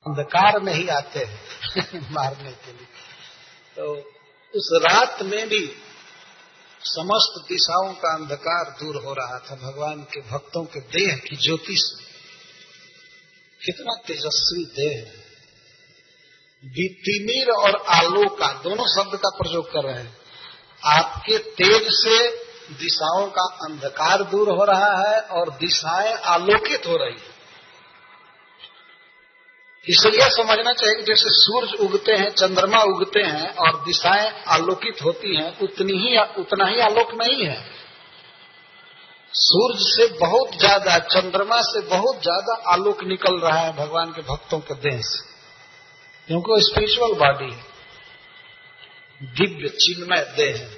अंधकार में ही आते हैं मारने के लिए। तो उस रात में भी समस्त दिशाओं का अंधकार दूर हो रहा था भगवान के भक्तों के देह की ज्योति से। कितना तेजस्वी देह है। तिमिर और आलोका दोनों शब्द का प्रयोग कर रहे हैं। आपके तेज से दिशाओं का अंधकार दूर हो रहा है और दिशाएं आलोकित हो रही है। इसलिए समझना चाहिए कि जैसे सूरज उगते हैं, चंद्रमा उगते हैं और दिशाएं आलोकित होती हैं, उतना ही आलोक नहीं है। सूरज से बहुत ज्यादा, चंद्रमा से बहुत ज्यादा आलोक निकल रहा है भगवान के भक्तों के देह से, क्योंकि वो स्पिरिचुअल बॉडी है, दिव्य चिन्मय देह है।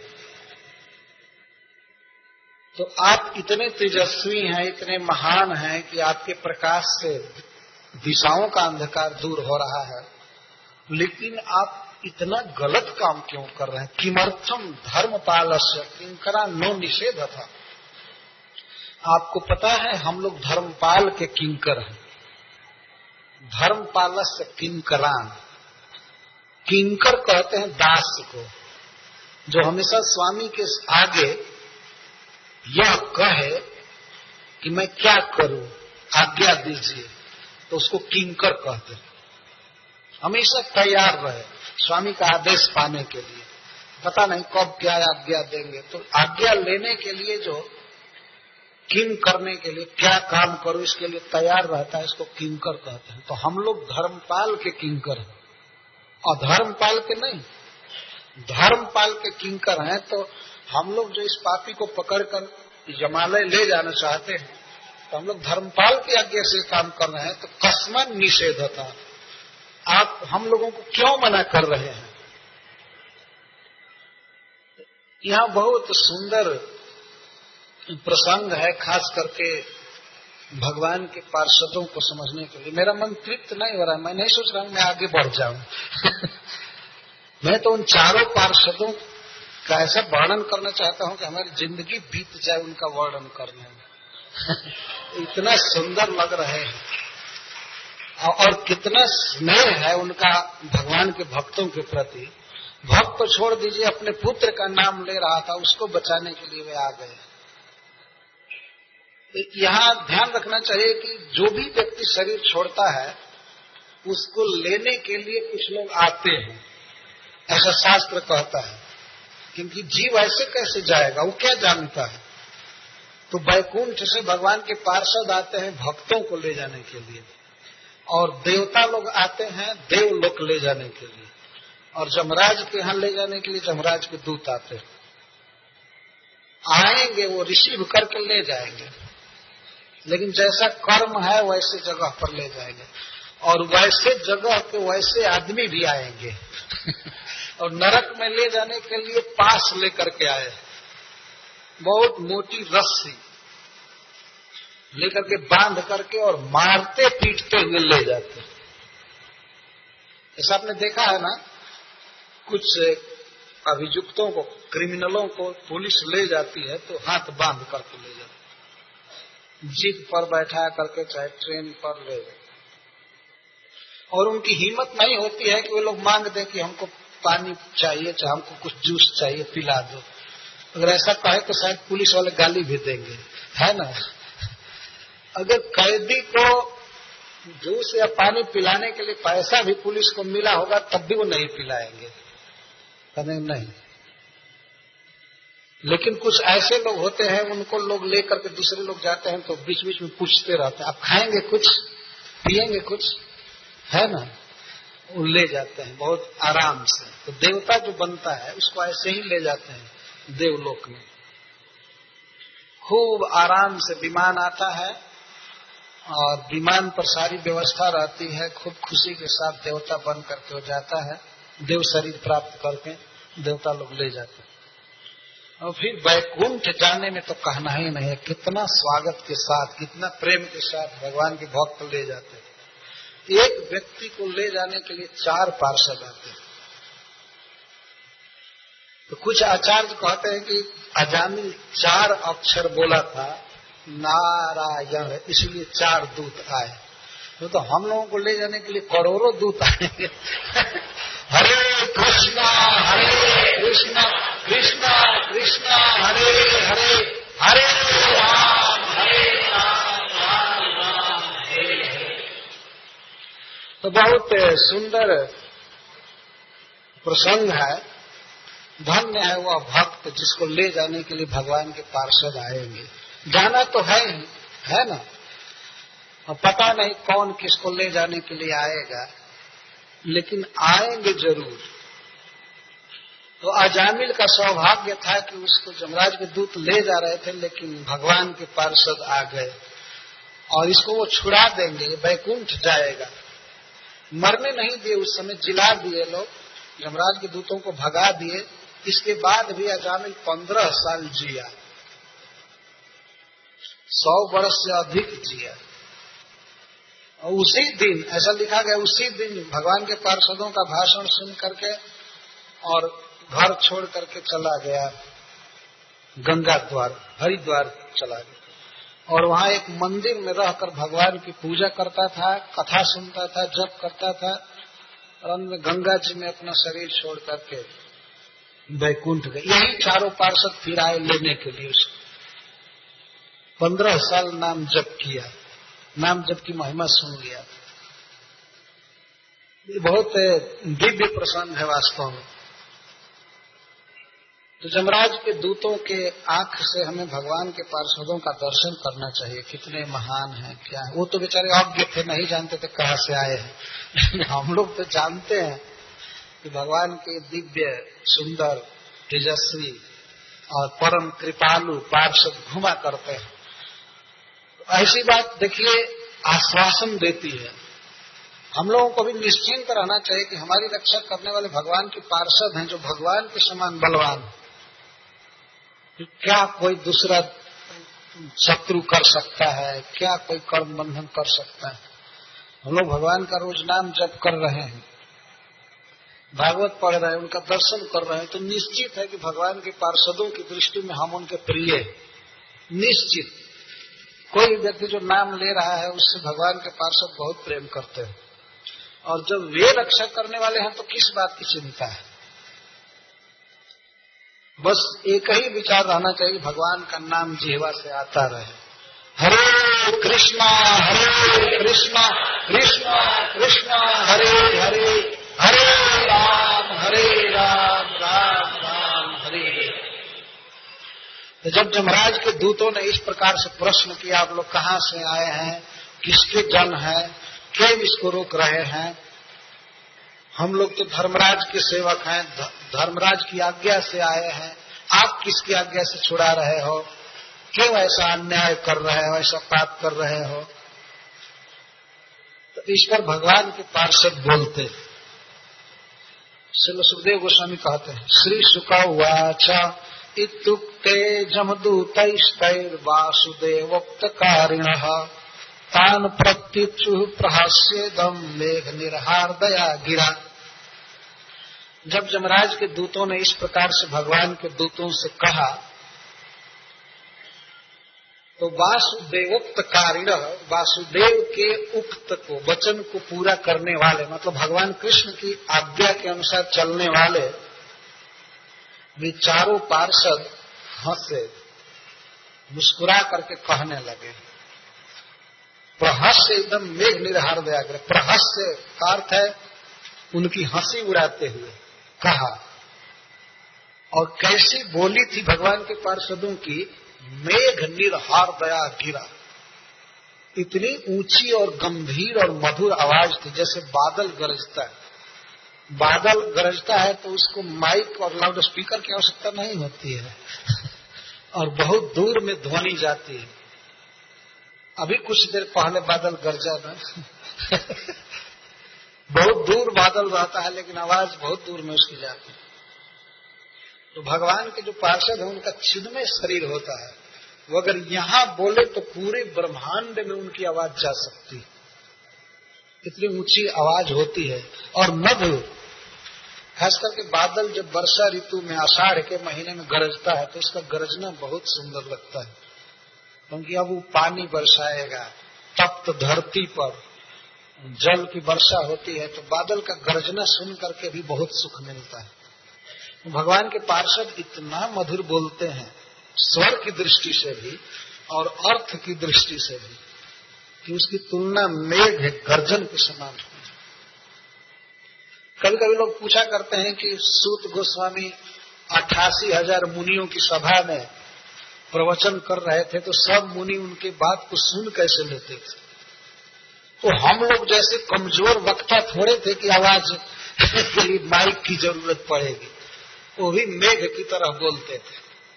तो आप इतने तेजस्वी हैं, इतने महान हैं कि आपके प्रकाश से दिशाओं का अंधकार दूर हो रहा है, लेकिन आप इतना गलत काम क्यों कर रहे हैं? किमर्थम धर्मपालस्य किंकरा नो निषेध था। आपको पता है हम लोग धर्मपाल के किंकर हैं। धर्मपालस्य किंकरान, किंकर कहते हैं दास को, जो हमेशा स्वामी के आगे यह कहे कि मैं क्या करूं, आज्ञा दीजिए, तो उसको किंकर कहते हैं। हमेशा तैयार रहे स्वामी का आदेश पाने के लिए, पता नहीं कब क्या आज्ञा देंगे, तो आज्ञा लेने के लिए जो किंग करने के लिए क्या काम करूं इसके लिए तैयार रहता है, इसको किंकर कहते हैं। तो हम लोग धर्मपाल के किंकर हैं और धर्मपाल के नहीं, धर्मपाल के किंकर हैं। तो हम लोग जो इस पापी को पकड़कर यमालय ले जाना चाहते हैं, तो हम लोग धर्मपाल की आज्ञा से काम कर रहे हैं, तो कस्मन निषेध था। आप हम लोगों को क्यों मना कर रहे हैं? यहाँ बहुत सुंदर प्रसंग है, खास करके भगवान के पार्षदों को समझने के लिए। मेरा मन तृप्त नहीं हो रहा है, मैं नहीं सोच रहा हूं मैं आगे बढ़ जाऊं। मैं तो उन चारों पार्षदों का ऐसा वर्णन करना चाहता हूं कि हमारी जिंदगी बीत जाए उनका वर्णन करने में। इतना सुंदर लग रहे हैं और कितना स्नेह है उनका भगवान के भक्तों के प्रति। भक्त को छोड़ दीजिए, अपने पुत्र का नाम ले रहा था, उसको बचाने के लिए वे आ गए। यहाँ ध्यान रखना चाहिए कि जो भी व्यक्ति शरीर छोड़ता है उसको लेने के लिए कुछ लोग आते हैं, ऐसा शास्त्र कहता है। क्योंकि जीव ऐसे कैसे जाएगा, वो क्या जानता है। तो वैकुंठ से भगवान के पार्षद आते हैं भक्तों को ले जाने के लिए, और देवता लोग आते हैं देवलोक ले जाने के लिए, और जमराज के यहाँ ले जाने के लिए जमराज के दूत आते हैं। आएंगे वो रिसीव करके ले जाएंगे, लेकिन जैसा कर्म है वैसे जगह पर ले जाएंगे, और वैसे जगह के वैसे आदमी भी आएंगे। और नरक में ले जाने के लिए पास लेकर के आए, बहुत मोटी रस्सी लेकर के बांध करके और मारते पीटते हुए ले जाते। ऐसा आपने देखा है ना, कुछ अभियुक्तों को, क्रिमिनलों को पुलिस ले जाती है तो हाथ बांध करके ले जाती, जीप पर बैठा करके चाहे ट्रेन पर ले जाए। और उनकी हिम्मत नहीं होती है कि वे लोग मांग दें कि हमको पानी चाहिए, चाहे हमको कुछ जूस चाहिए, पिला दो। अगर ऐसा कहे तो शायद पुलिस वाले गाली भी देंगे, है ना। अगर कैदी को जूस या पानी पिलाने के लिए पैसा भी पुलिस को मिला होगा तब भी वो नहीं पिलाएंगे, कहते नहीं। लेकिन कुछ ऐसे लोग होते हैं, उनको लोग लेकर के दूसरे लोग जाते हैं तो बीच बीच में पूछते रहते हैं, आप खाएंगे कुछ, पिएंगे कुछ, है ना। वो ले जाते हैं बहुत आराम से। तो देवता जो बनता है उसको ऐसे ही ले जाते हैं देवलोक में। खूब आराम से विमान आता है और विमान पर सारी व्यवस्था रहती है, खूब खुशी के साथ देवता बन करके हो जाता है, देव शरीर प्राप्त करके देवता लोग ले जाते हैं। और फिर वैकुंठ जाने में तो कहना ही नहीं है, कितना स्वागत के साथ, कितना प्रेम के साथ भगवान के भक्त ले जाते हैं। एक व्यक्ति को ले जाने के लिए 4 पार्षद आते हैं। तो कुछ आचार्य कहते हैं कि अजामिल 4 अक्षर बोला था नारायण, इसलिए 4 दूत आए। तो हम लोगों को ले जाने के लिए करोड़ों दूत आएंगे। हरे कृष्णा कृष्णा कृष्णा हरे हरे, हरे राम राम राम हरे हरे। तो बहुत सुंदर प्रसंग है। धन्य है वह भक्त जिसको ले जाने के लिए भगवान के पार्षद आएंगे। जाना तो है ही, है ना। और पता नहीं कौन किसको ले जाने के लिए आएगा, लेकिन आएंगे जरूर। तो अजामिल का सौभाग्य था कि उसको जमराज के दूत ले जा रहे थे, लेकिन भगवान के पार्षद आ गए और इसको वो छुड़ा देंगे, वैकुंठ जाएगा। मरने नहीं दिए, उस समय जिला दिए लोग, जमराज के दूतों को भगा दिए। इसके बाद भी अजामिल 15 साल जिया, 100 वर्ष से अधिक जिया। और उसी दिन, ऐसा लिखा गया, उसी दिन भगवान के पार्षदों का भाषण सुन करके और घर छोड़ करके चला गया गंगा द्वार, हरिद्वार चला गया। और वहां एक मंदिर में रहकर भगवान की पूजा करता था, कथा सुनता था, जप करता था। और अंत में गंगा जी में अपना शरीर छोड़ करके वैकुंठ गए। यही चारों पार्षद फिर आए लेने के लिए उसको। 15 साल नाम जप किया, नाम जप की महिमा सुन लिया। ये बहुत दिव्य प्रसंग है वास्तव में। तो जमराज के दूतों के आंख से हमें भगवान के पार्षदों का दर्शन करना चाहिए। कितने महान हैं, क्या है। वो तो बेचारे अज्ञ थे, नहीं जानते थे कहाँ से आए हैं। हम लोग तो जानते हैं कि भगवान के दिव्य सुंदर तेजस्वी और परम कृपालु पार्षद घुमा करते हैं। ऐसी बात देखिए आश्वासन देती है। हम लोगों को भी निश्चिंत रहना चाहिए कि हमारी रक्षा करने वाले भगवान के पार्षद हैं, जो भगवान के समान बलवान। क्या कोई दूसरा शत्रु कर सकता है, क्या कोई कर्म बंधन कर सकता है। हम लोग भगवान का रोज नाम जप कर रहे हैं, भागवत पढ़ रहे हैं, उनका दर्शन कर रहे हैं, तो निश्चित है कि भगवान के पार्षदों की दृष्टि में हम उनके प्रिय। निश्चित कोई व्यक्ति जो नाम ले रहा है उससे भगवान के पार्षद बहुत प्रेम करते हैं। और जब वे रक्षा करने वाले हैं तो किस बात की चिंता है। बस एक ही विचार रहना चाहिए, भगवान का नाम जिह्वा से आता रहे। हरे कृष्णा कृष्णा कृष्णा हरे हरे, हरे राम राम राम हरे हरे। तो जब जमराज के दूतों ने इस प्रकार से प्रश्न किया, आप लोग कहाँ से आए हैं, किसके जन हैं, क्यों इसको रोक रहे हैं। हम लोग तो धर्मराज के सेवक हैं, धर्मराज की आज्ञा से आए हैं, आप किसकी आज्ञा से छुड़ा रहे हो, क्यों ऐसा अन्याय कर रहे हो, ऐसा पाप कर रहे हो। तो इस पर भगवान के पार्षद बोलते। श्री सुखदेव गोस्वामी कहते हैं, श्री शुक उवाच इत्युक्ते जमदूतैस्तैर्वासुदेवोक्तकारिणः तान् प्रत्युचुः प्रहास्येदं मेघ निर्हारदया गिरा। जब जमराज के दूतों ने इस प्रकार से भगवान के दूतों से कहा, तो वासुदेवोक्तकारिणः, वासुदेव के उक्त को, वचन को पूरा करने वाले, मतलब भगवान कृष्ण की आज्ञा के अनुसार चलने वाले वे चारों पार्षद हंसे, मुस्कुरा करके कहने लगे। प्रहस्य एकदम मेघ निर्हार दया गिरा। प्रहस्य का अर्थ है उनकी हंसी उड़ाते हुए कहा। और कैसी बोली थी भगवान के पार्षदों की, मेघ निर्हार दया गिरा। इतनी ऊंची और गंभीर और मधुर आवाज थी, जैसे बादल गरजता है। बादल गरजता है तो उसको माइक और लाउड स्पीकर की आवश्यकता नहीं होती है और बहुत दूर में ध्वनि जाती है। अभी कुछ देर पहले बादल गरजा ना बहुत दूर बादल रहता है, लेकिन आवाज बहुत दूर में उसकी जाती है। तो भगवान के जो पार्षद है उनका छिदमय शरीर होता है, वो अगर यहाँ बोले तो पूरे ब्रह्मांड में उनकी आवाज जा सकती है। इतनी ऊंची आवाज होती है और मधुर। खास करके बादल जब वर्षा ऋतु में आषाढ़ के महीने में गरजता है तो उसका गरजना बहुत सुंदर लगता है, क्योंकि अब वो पानी बरसाएगा तप्त धरती पर जल की वर्षा होती है तो बादल का गर्जना सुन करके भी बहुत सुख मिलता है। भगवान के पार्षद इतना मधुर बोलते हैं स्वर की दृष्टि से भी और अर्थ की दृष्टि से भी कि उसकी तुलना मेघ गर्जन के समान है। कभी कभी लोग पूछा करते हैं कि सूत गोस्वामी 88,000 मुनियों की सभा में प्रवचन कर रहे थे तो सब मुनि उनकी बात को सुन कैसे लेते थे। तो हम लोग जैसे कमजोर वक्ता थोड़े थे कि आवाज के लिए माइक की जरूरत पड़ेगी, वो भी मेघ की तरह बोलते थे।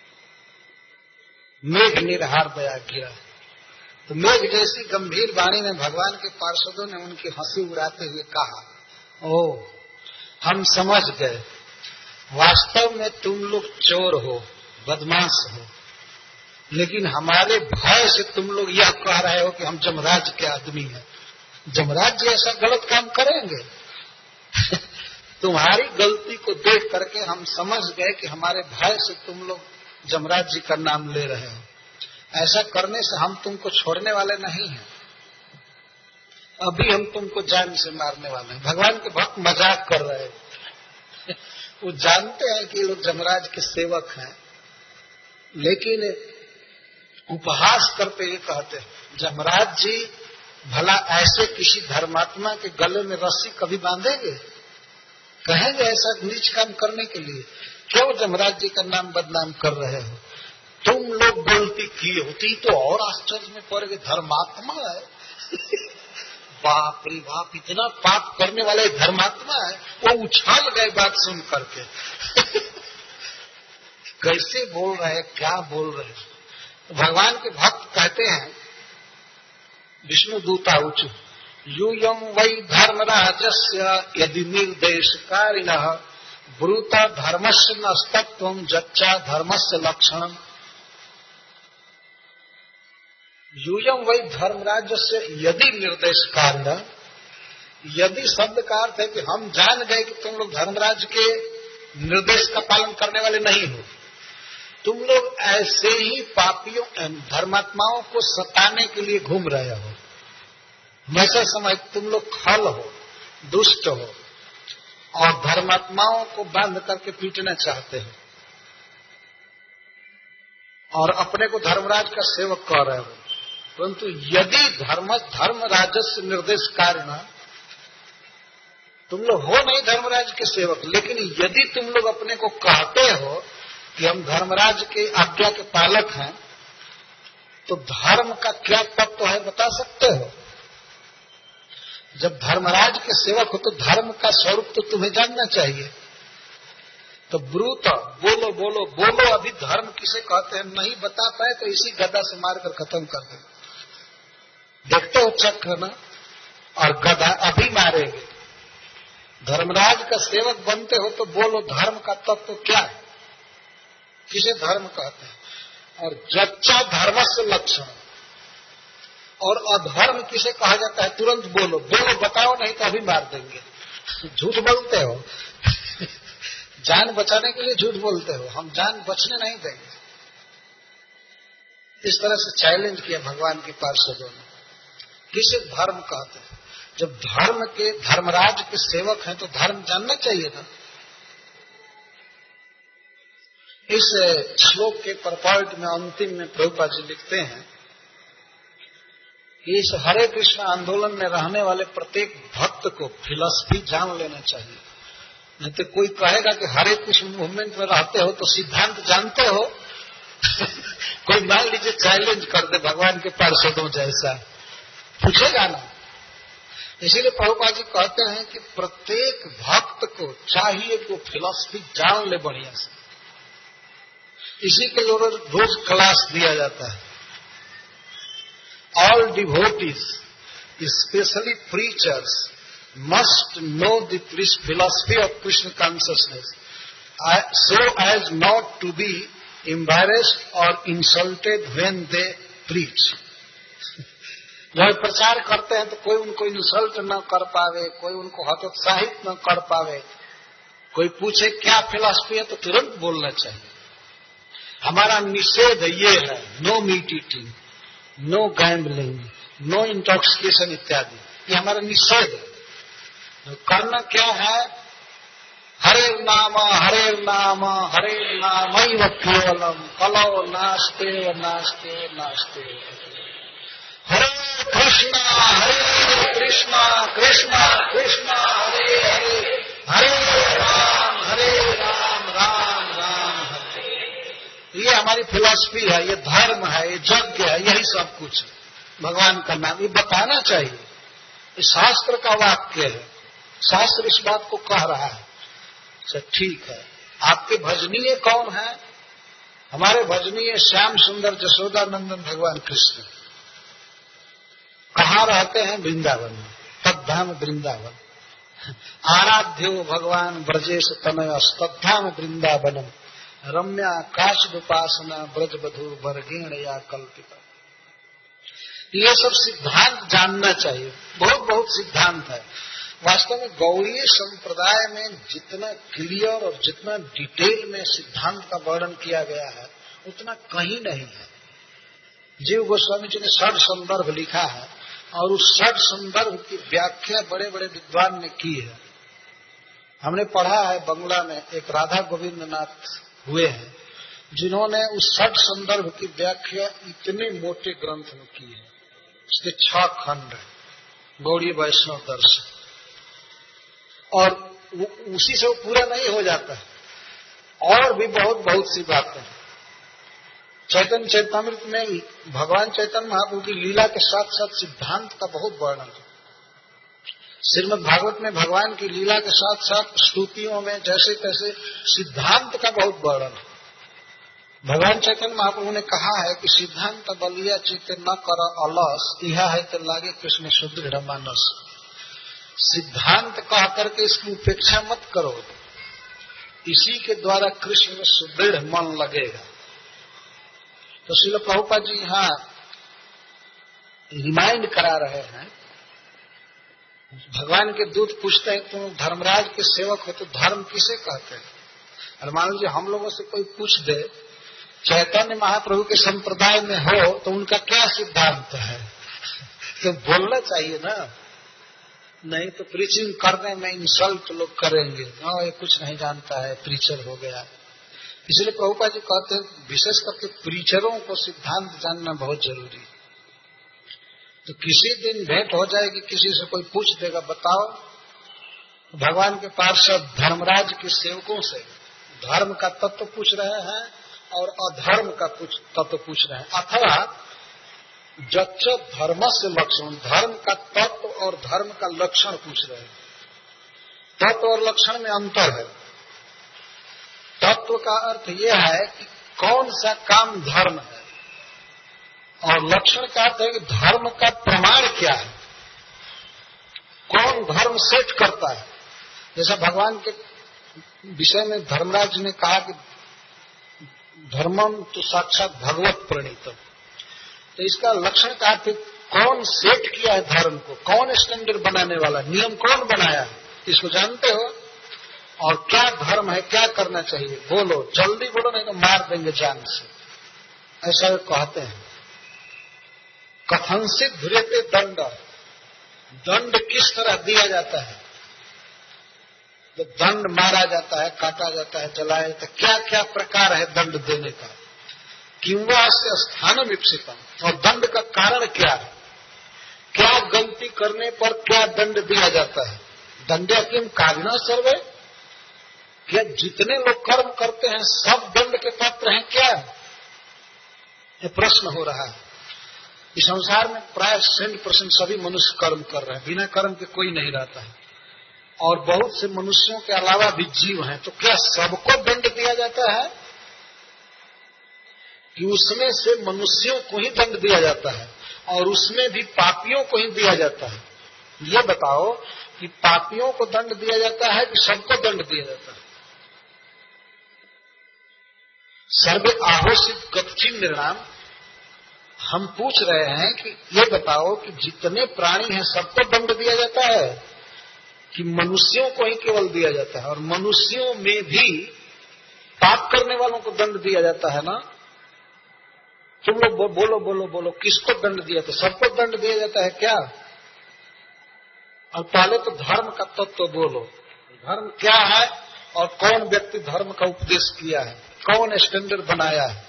मेघ निर्हार दया किया। तो मेघ जैसी गंभीर वाणी में भगवान के पार्षदों ने उनकी हंसी उड़ाते हुए कहा, ओ हम समझ गए, वास्तव में तुम लोग चोर हो, बदमाश हो, लेकिन हमारे भय से तुम लोग यह कह रहे हो कि हम जमराज के आदमी हैं। जमराज जी ऐसा गलत काम करेंगे? तुम्हारी गलती को देख करके हम समझ गए कि हमारे भय से तुम लोग जमराज जी का नाम ले रहे हो। ऐसा करने से हम तुमको छोड़ने वाले नहीं हैं, अभी हम तुमको जान से मारने वाले हैं। भगवान के भक्त मजाक कर रहे हैं। वो जानते हैं कि ये लोग जमराज के सेवक हैं, लेकिन उपहास करते ये कहते हैं, जमराज जी भला ऐसे किसी धर्मात्मा के गले में रस्सी कभी बांधेंगे? कहेंगे ऐसा नीच काम करने के लिए? क्यों जमराज जी का नाम बदनाम कर रहे हो? तुम लोग गलती किए होती तो और आश्चर्य में पड़ गए, धर्मात्मा है। बाप रे बाप, इतना पाप करने वाले धर्मात्मा है। वो उछाल गए बात सुन करके। कैसे बोल रहे, क्या बोल रहे। भगवान के भक्त कहते हैं, विष्णु दूता उच्च यूयम वै धर्मराजस्य यदि निर्देशकारिणः ब्रूत धर्मस्य नस्तत्वं जच्चा धर्मस्य लक्षणम्। यूयम वै धर्मराजस्य यदि निर्देशकारिणः, यदि शब्द का अर्थ है कि हम जान गए कि तुम लोग धर्मराज के निर्देश का पालन करने वाले नहीं हो, तुम लोग ऐसे ही पापियों धर्मात्माओं को सताने के लिए घूम रहे हो। वैसे समय तुम लोग खल हो, दुष्ट हो और धर्मात्माओं को बांध करके पीटना चाहते हो और अपने को धर्मराज का सेवक कह रहे हो। परंतु यदि धर्मराजस्य निर्देश कारण, तुम लोग हो नहीं धर्मराज के सेवक, लेकिन यदि तुम लोग अपने को कहते हो कि हम धर्मराज के आज्ञा के पालक हैं, तो धर्म का क्या तत्व है बता सकते हो? जब धर्मराज के सेवक हो तो धर्म का स्वरूप तो तुम्हें जानना चाहिए। तो ब्रूत, बोलो बोलो बोलो, अभी धर्म किसे कहते हैं नहीं बता पाए तो इसी गदा से मारकर खत्म कर दे। देखते हो चक्र ना, और गदा अभी मारेंगे। धर्मराज का सेवक बनते हो तो बोलो धर्म का तत्व क्या है, किसे धर्म कहते हैं, और जच्चा धर्म से लक्षण, और अधर्म किसे कहा जाता है तुरंत बोलो, बोलो बताओ नहीं तो अभी मार देंगे। झूठ बोलते हो। जान बचाने के लिए झूठ बोलते हो, हम जान बचने नहीं देंगे। इस तरह से चैलेंज किया भगवान के पार्षदों ने। किसे धर्म कहते हैं? जब धर्मराज के सेवक हैं तो धर्म जानना चाहिए ना। इस श्लोक के परपॉइंट में अंतिम में प्रभुपाद जी लिखते हैं, इस हरे कृष्ण आंदोलन में रहने वाले प्रत्येक भक्त को फिलॉसफी जान लेना चाहिए। नहीं तो कोई कहेगा कि हरे कृष्ण मूवमेंट में रहते हो तो सिद्धांत जानते हो। कोई मान लीजिए चैलेंज कर दे भगवान के पार्षदों जैसा, पूछेगा ना। इसीलिए प्रभुपाद जी कहते हैं कि प्रत्येक भक्त को चाहिए कि वो फिलॉसफी जान ले बढ़िया से। इसी के लिए रोज क्लास दिया जाता है। All devotees, especially preachers, must know the philosophy of Krishna consciousness, so as not to be embarrassed or insulted when they preach. जब प्रचार करते हैं तो कोई उनको इंसल्ट न कर पावे, कोई उनको हतोत्साहित न कर पावे। कोई पूछे क्या फिलॉसफी है तो तुरंत बोलना चाहिए। हमारा निषेध ये है, no meat eating, no gambling, no intoxication इत्यादि। ये हमारा निषेध है। करना क्या है? हरे नाम हरेर्नामैव केवलम कलौ नास्ते नास्ते नास्ते। हरे कृष्णा कृष्ण कृष्ण हरे हरे, हरे राम राम राम हरे। ये हमारी फिलॉसफी है, ये धर्म है, ये यज्ञ है, यही सब कुछ है। भगवान का नाम ये बताना चाहिए। ये शास्त्र का वाक्य है, शास्त्र इस बात को कह रहा है। अच्छा ठीक है, आपके भजनीय कौन है? हमारे भजनीय श्याम सुंदर जसोदानंदन भगवान कृष्ण। कहाँ रहते हैं? वृंदावन में, तद्धाम वृंदावन। आराध्यो भगवान ब्रजेश तनय तद्धाम वृंदावनम रम्या काशदुपासना ब्रजबधू वर्गेण या कल्पिता। ये सब सिद्धांत जानना चाहिए, बहुत बहुत सिद्धांत है। वास्तव में गौड़ीय संप्रदाय में जितना क्लियर और जितना डिटेल में सिद्धांत का वर्णन किया गया है उतना कहीं नहीं है। जीव गोस्वामी जी ने 6 संदर्भ लिखा है और उस 6 संदर्भ की व्याख्या बड़े बड़े विद्वान ने की है। हमने पढ़ा है बंगला में एक राधा गोविंद नाथ हुए हैं जिन्होंने उस 6 संदर्भ की व्याख्या इतने मोटे ग्रंथ में की है। उसके 6 खंड है, गौड़ीय वैष्णव दर्शन। और उसी से वो पूरा नहीं हो जाता है, और भी बहुत बहुत सी बातें हैं। चैतन्य चैतामृत में भगवान चैतन्य महाप्रभु की लीला के साथ साथ सिद्धांत का बहुत वर्णन है। श्रीमद् भागवत में भगवान की लीला के साथ साथ स्तुतियों में जैसे तैसे सिद्धांत का बहुत वर्णन है। भगवान चैतन्य महाप्रभु ने कहा है कि सिद्धांत बलिया चित्त न कर अलस, यह है तो लागे कृष्ण सुदृढ़ मानस। सिद्धांत कह करके इसकी उपेक्षा मत करो, इसी के द्वारा कृष्ण में सुदृढ़ मन लगेगा। तो श्रील प्रभुपाद जी यहाँ रिमाइंड करा रहे हैं। भगवान के दूत पूछते हैं तुम धर्मराज के सेवक हो तो धर्म किसे कहते हैं? और मान लीजिए हम लोगों से कोई पूछ दे चैतन्य महाप्रभु के संप्रदाय में हो तो उनका क्या सिद्धांत है, तो बोलना चाहिए ना। नहीं तो प्रीचिंग करने में इंसल्ट लोग करेंगे, ये कुछ नहीं जानता है, प्रीचर हो गया। इसलिए प्रभुपाद जी कहते हैं विशेष करके प्रीचरों को सिद्धांत जानना बहुत जरूरी है। तो किसी दिन भेंट हो जाएगी, किसी से कोई पूछ देगा बताओ भगवान के पार्षद धर्मराज के सेवकों से धर्म का तत्व पूछ रहे हैं और अधर्म का तत्व पूछ रहे हैं, अथवा जच्च धर्म से लक्षण, धर्म का तत्व और धर्म का लक्षण पूछ रहे हैं। तत्व और लक्षण में अंतर है। तत्व का अर्थ यह है कि कौन सा काम धर्म है, और लक्षण का अर्थ है कि धर्म का प्रमाण क्या है, कौन धर्म सेट करता है। जैसा भगवान के विषय में धर्मराज ने कहा कि धर्मम तो साक्षात भगवत प्रणीतम, तो इसका लक्षण का अर्थ कौन सेट किया है धर्म को, कौन स्टैंडर्ड बनाने वाला, नियम कौन बनाया है, इसको जानते हो। और क्या धर्म है, क्या करना चाहिए, बोलो, जल्दी बोलो नहीं तो मार देंगे जान से, ऐसा कहते हैं। कथनसित धुरेते दंड, दंड किस तरह दिया जाता है, तो दंड मारा जाता है, काटा जाता है, जलाया जाता है, क्या क्या प्रकार है दंड देने का, किंवा से स्थान विकसितम, और दंड का कारण क्या है, क्या गलती करने पर क्या दंड दिया जाता है। दंड्या किम कारिणा सर्वे, क्या जितने लोग कर्म करते हैं सब दंड के पात्र हैं क्या, ये प्रश्न हो रहा है। इस संसार में प्राय 100% सभी मनुष्य कर्म कर रहे हैं, बिना कर्म के कोई नहीं रहता है, और बहुत से मनुष्यों के अलावा भी जीव हैं, तो क्या सबको दंड दिया जाता है कि उसमें से मनुष्यों को ही दंड दिया जाता है और उसमें भी पापियों को ही दिया जाता है। ये बताओ कि पापियों को दंड दिया जाता है कि सबको दंड दिया जाता है। सर्वे आहोषित कच्चिन निर्णाम, हम पूछ रहे हैं कि ये बताओ कि जितने प्राणी हैं सबको दंड दिया जाता है कि मनुष्यों को ही केवल दिया जाता है, और मनुष्यों में भी पाप करने वालों को दंड दिया जाता है ना। तुम लोग बोलो बोलो बोलो, किसको दंड दिया, तो सबको दंड दिया जाता है क्या। और पहले तो धर्म का तत्व बोलो, धर्म क्या है और कौन व्यक्ति धर्म का उपदेश किया है, कौन स्टैंडर्ड बनाया है।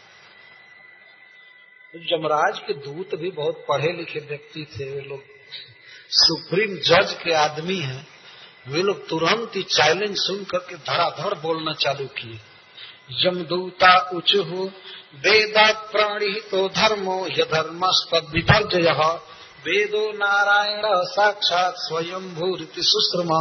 यमराज के दूत भी बहुत पढ़े लिखे व्यक्ति थे, वे लोग सुप्रीम जज के आदमी हैं, वे लोग तुरंत ही चैलेंज सुन करके धड़ाधड़ बोलना चालू किए। यमदूता उचुहु वेदा प्रणिहितो धर्मो यधर्मस्तद विपर्जयः वेदो नारायण साक्षात स्वयंभूरिति सुश्रमा।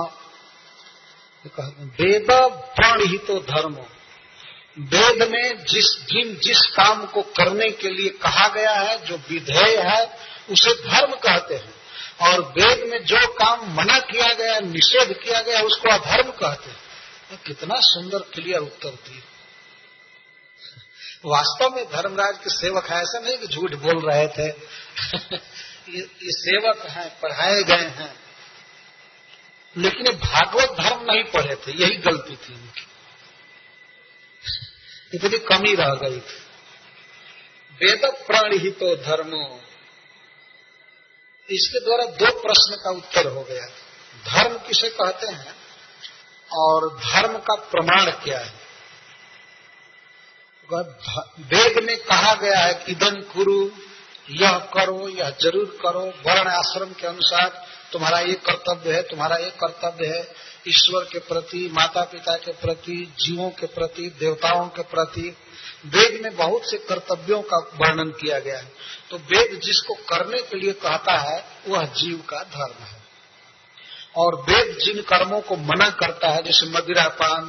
वेद प्रणिहितो धर्मो, वेद में जिस काम को करने के लिए कहा गया है, जो विधेय है, उसे धर्म कहते हैं। और वेद में जो काम मना किया गया, निषेध किया गया, उसको अधर्म कहते हैं। कितना सुंदर क्लियर उत्तर दिए। वास्तव में धर्मराज के सेवक है, ऐसा नहीं कि झूठ बोल रहे थे। ये सेवक हैं, पढ़ाए गए हैं, लेकिन भागवत धर्म नहीं पढ़े थे, यही गलती थी इनकी, इतनी कमी रह गई थी। वेद प्रणिहितो धर्मो, इसके द्वारा दो प्रश्न का उत्तर हो गया। धर्म किसे कहते हैं और धर्म का प्रमाण क्या है। वेद में कहा गया है कि इदं कुरु, यह करो, यह जरूर करो, वर्ण आश्रम के अनुसार तुम्हारा ये कर्तव्य है, तुम्हारा ये कर्तव्य है, ईश्वर के प्रति, माता पिता के प्रति, जीवों के प्रति, देवताओं के प्रति। वेद में बहुत से कर्तव्यों का वर्णन किया गया है। तो वेद जिसको करने के लिए कहता है वह जीव का धर्म है। और वेद जिन कर्मों को मना करता है, जैसे मदिरापान,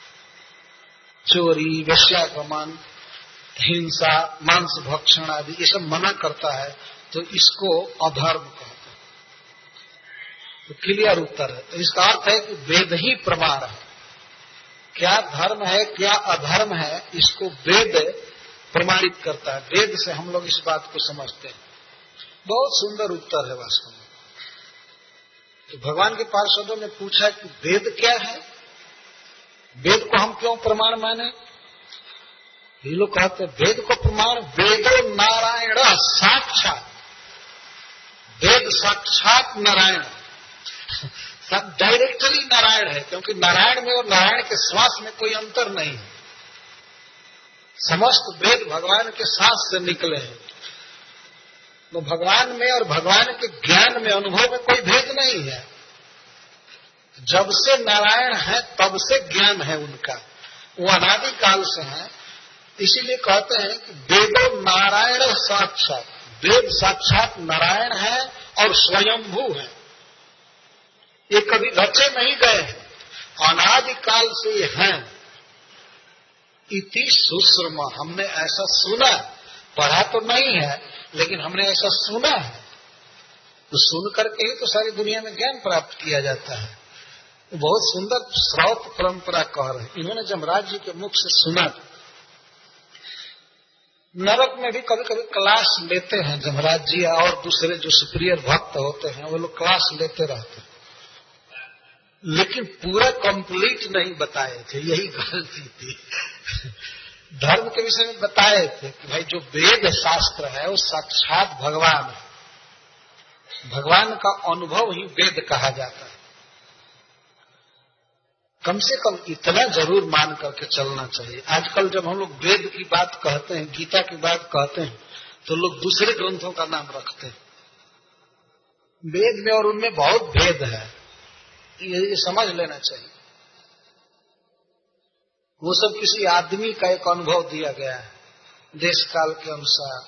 चोरी, वेश्यागमन, हिंसा, मांस भक्षण आदि, ये सब मना करता है, तो इसको अधर्म कहते हैं। तो क्लियर उत्तर है। तो इसका अर्थ है कि वेद ही प्रमाण है। क्या धर्म है, क्या अधर्म है, इसको वेद प्रमाणित करता है। वेद से हम लोग इस बात को समझते हैं। बहुत सुंदर उत्तर है वास्तव में। तो भगवान के पार्षदों ने पूछा कि वेद क्या है, वेद को हम क्यों प्रमाण माने। ये लोग कहते हैं वेद को प्रमाण, वेदो नारायण साक्षात, वेद साक्षात नारायण, सब डायरेक्टली नारायण है, क्योंकि नारायण में और नारायण के श्वास में कोई अंतर नहीं है। समस्त वेद भगवान के सांस से निकले हैं। तो भगवान में और भगवान के ज्ञान में, अनुभव में कोई भेद नहीं है। जब से नारायण है तब से ज्ञान है उनका, वो अनादि काल से है। इसीलिए कहते हैं कि वेदो नारायण साक्षात, वेद साक्षात नारायण है और स्वयंभू है। ये कभी रचे नहीं गए हैं, अनादि काल से ये हैं। इति सुश्रमा, हमने ऐसा सुना, पढ़ा तो नहीं है लेकिन हमने ऐसा सुना है। तो सुन करके ही तो सारी दुनिया में ज्ञान प्राप्त किया जाता है। बहुत सुंदर श्रौत परंपरा कह रहे हैं। इन्होंने जमराज जी के मुख से सुना। नरक में भी कभी कभी क्लास लेते हैं जमराज जी, और दूसरे जो सुप्रियर भक्त होते हैं वो लोग क्लास लेते रहते हैं, लेकिन पूरा कंप्लीट नहीं बताए थे, यही गलती थी। धर्म के विषय में बताए थे कि भाई जो वेद शास्त्र है वो साक्षात भगवान है, भगवान का अनुभव ही वेद कहा जाता है। कम से कम इतना जरूर मान करके चलना चाहिए। आजकल जब हम लोग वेद की बात कहते हैं, गीता की बात कहते हैं, तो लोग दूसरे ग्रंथों का नाम रखते हैं। वेद में और उनमें बहुत भेद है, ये समझ लेना चाहिए। वो सब किसी आदमी का एक अनुभव दिया गया है, देश काल के अनुसार।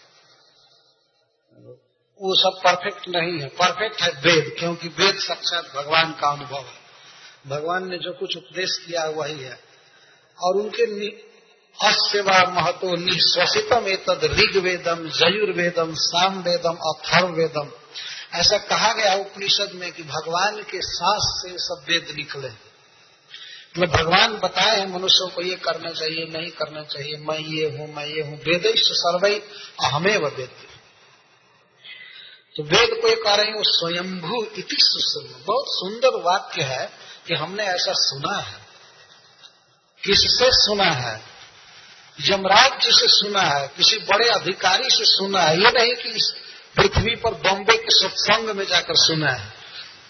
वो सब परफेक्ट नहीं है, परफेक्ट है वेद, क्योंकि वेद साक्षात भगवान का अनुभव है। भगवान ने जो कुछ उपदेश किया वही है। और उनके अस्यवा महतो निश्वसितम एतद ऋग्वेदम यजुर्वेदम सामवेदम अथर्ववेदम, ऐसा कहा गया उपनिषद में कि भगवान के सांस से सब वेद निकले। मतलब भगवान बताए हैं मनुष्यों को ये करना चाहिए, नहीं करना चाहिए, मैं ये हूँ, मैं ये हूँ। वेदैश्च सर्वै अहमेव वेद्य। तो वेद को ये कह रहे हैं वो स्वयंभू इति सुश्रुम। बहुत सुंदर वाक्य है कि हमने ऐसा सुना है। किससे सुना है? यमराज जी से सुना है, किसी बड़े अधिकारी से सुना है। ये नहीं कि इस पृथ्वी पर बॉम्बे के सत्संग में जाकर सुना है,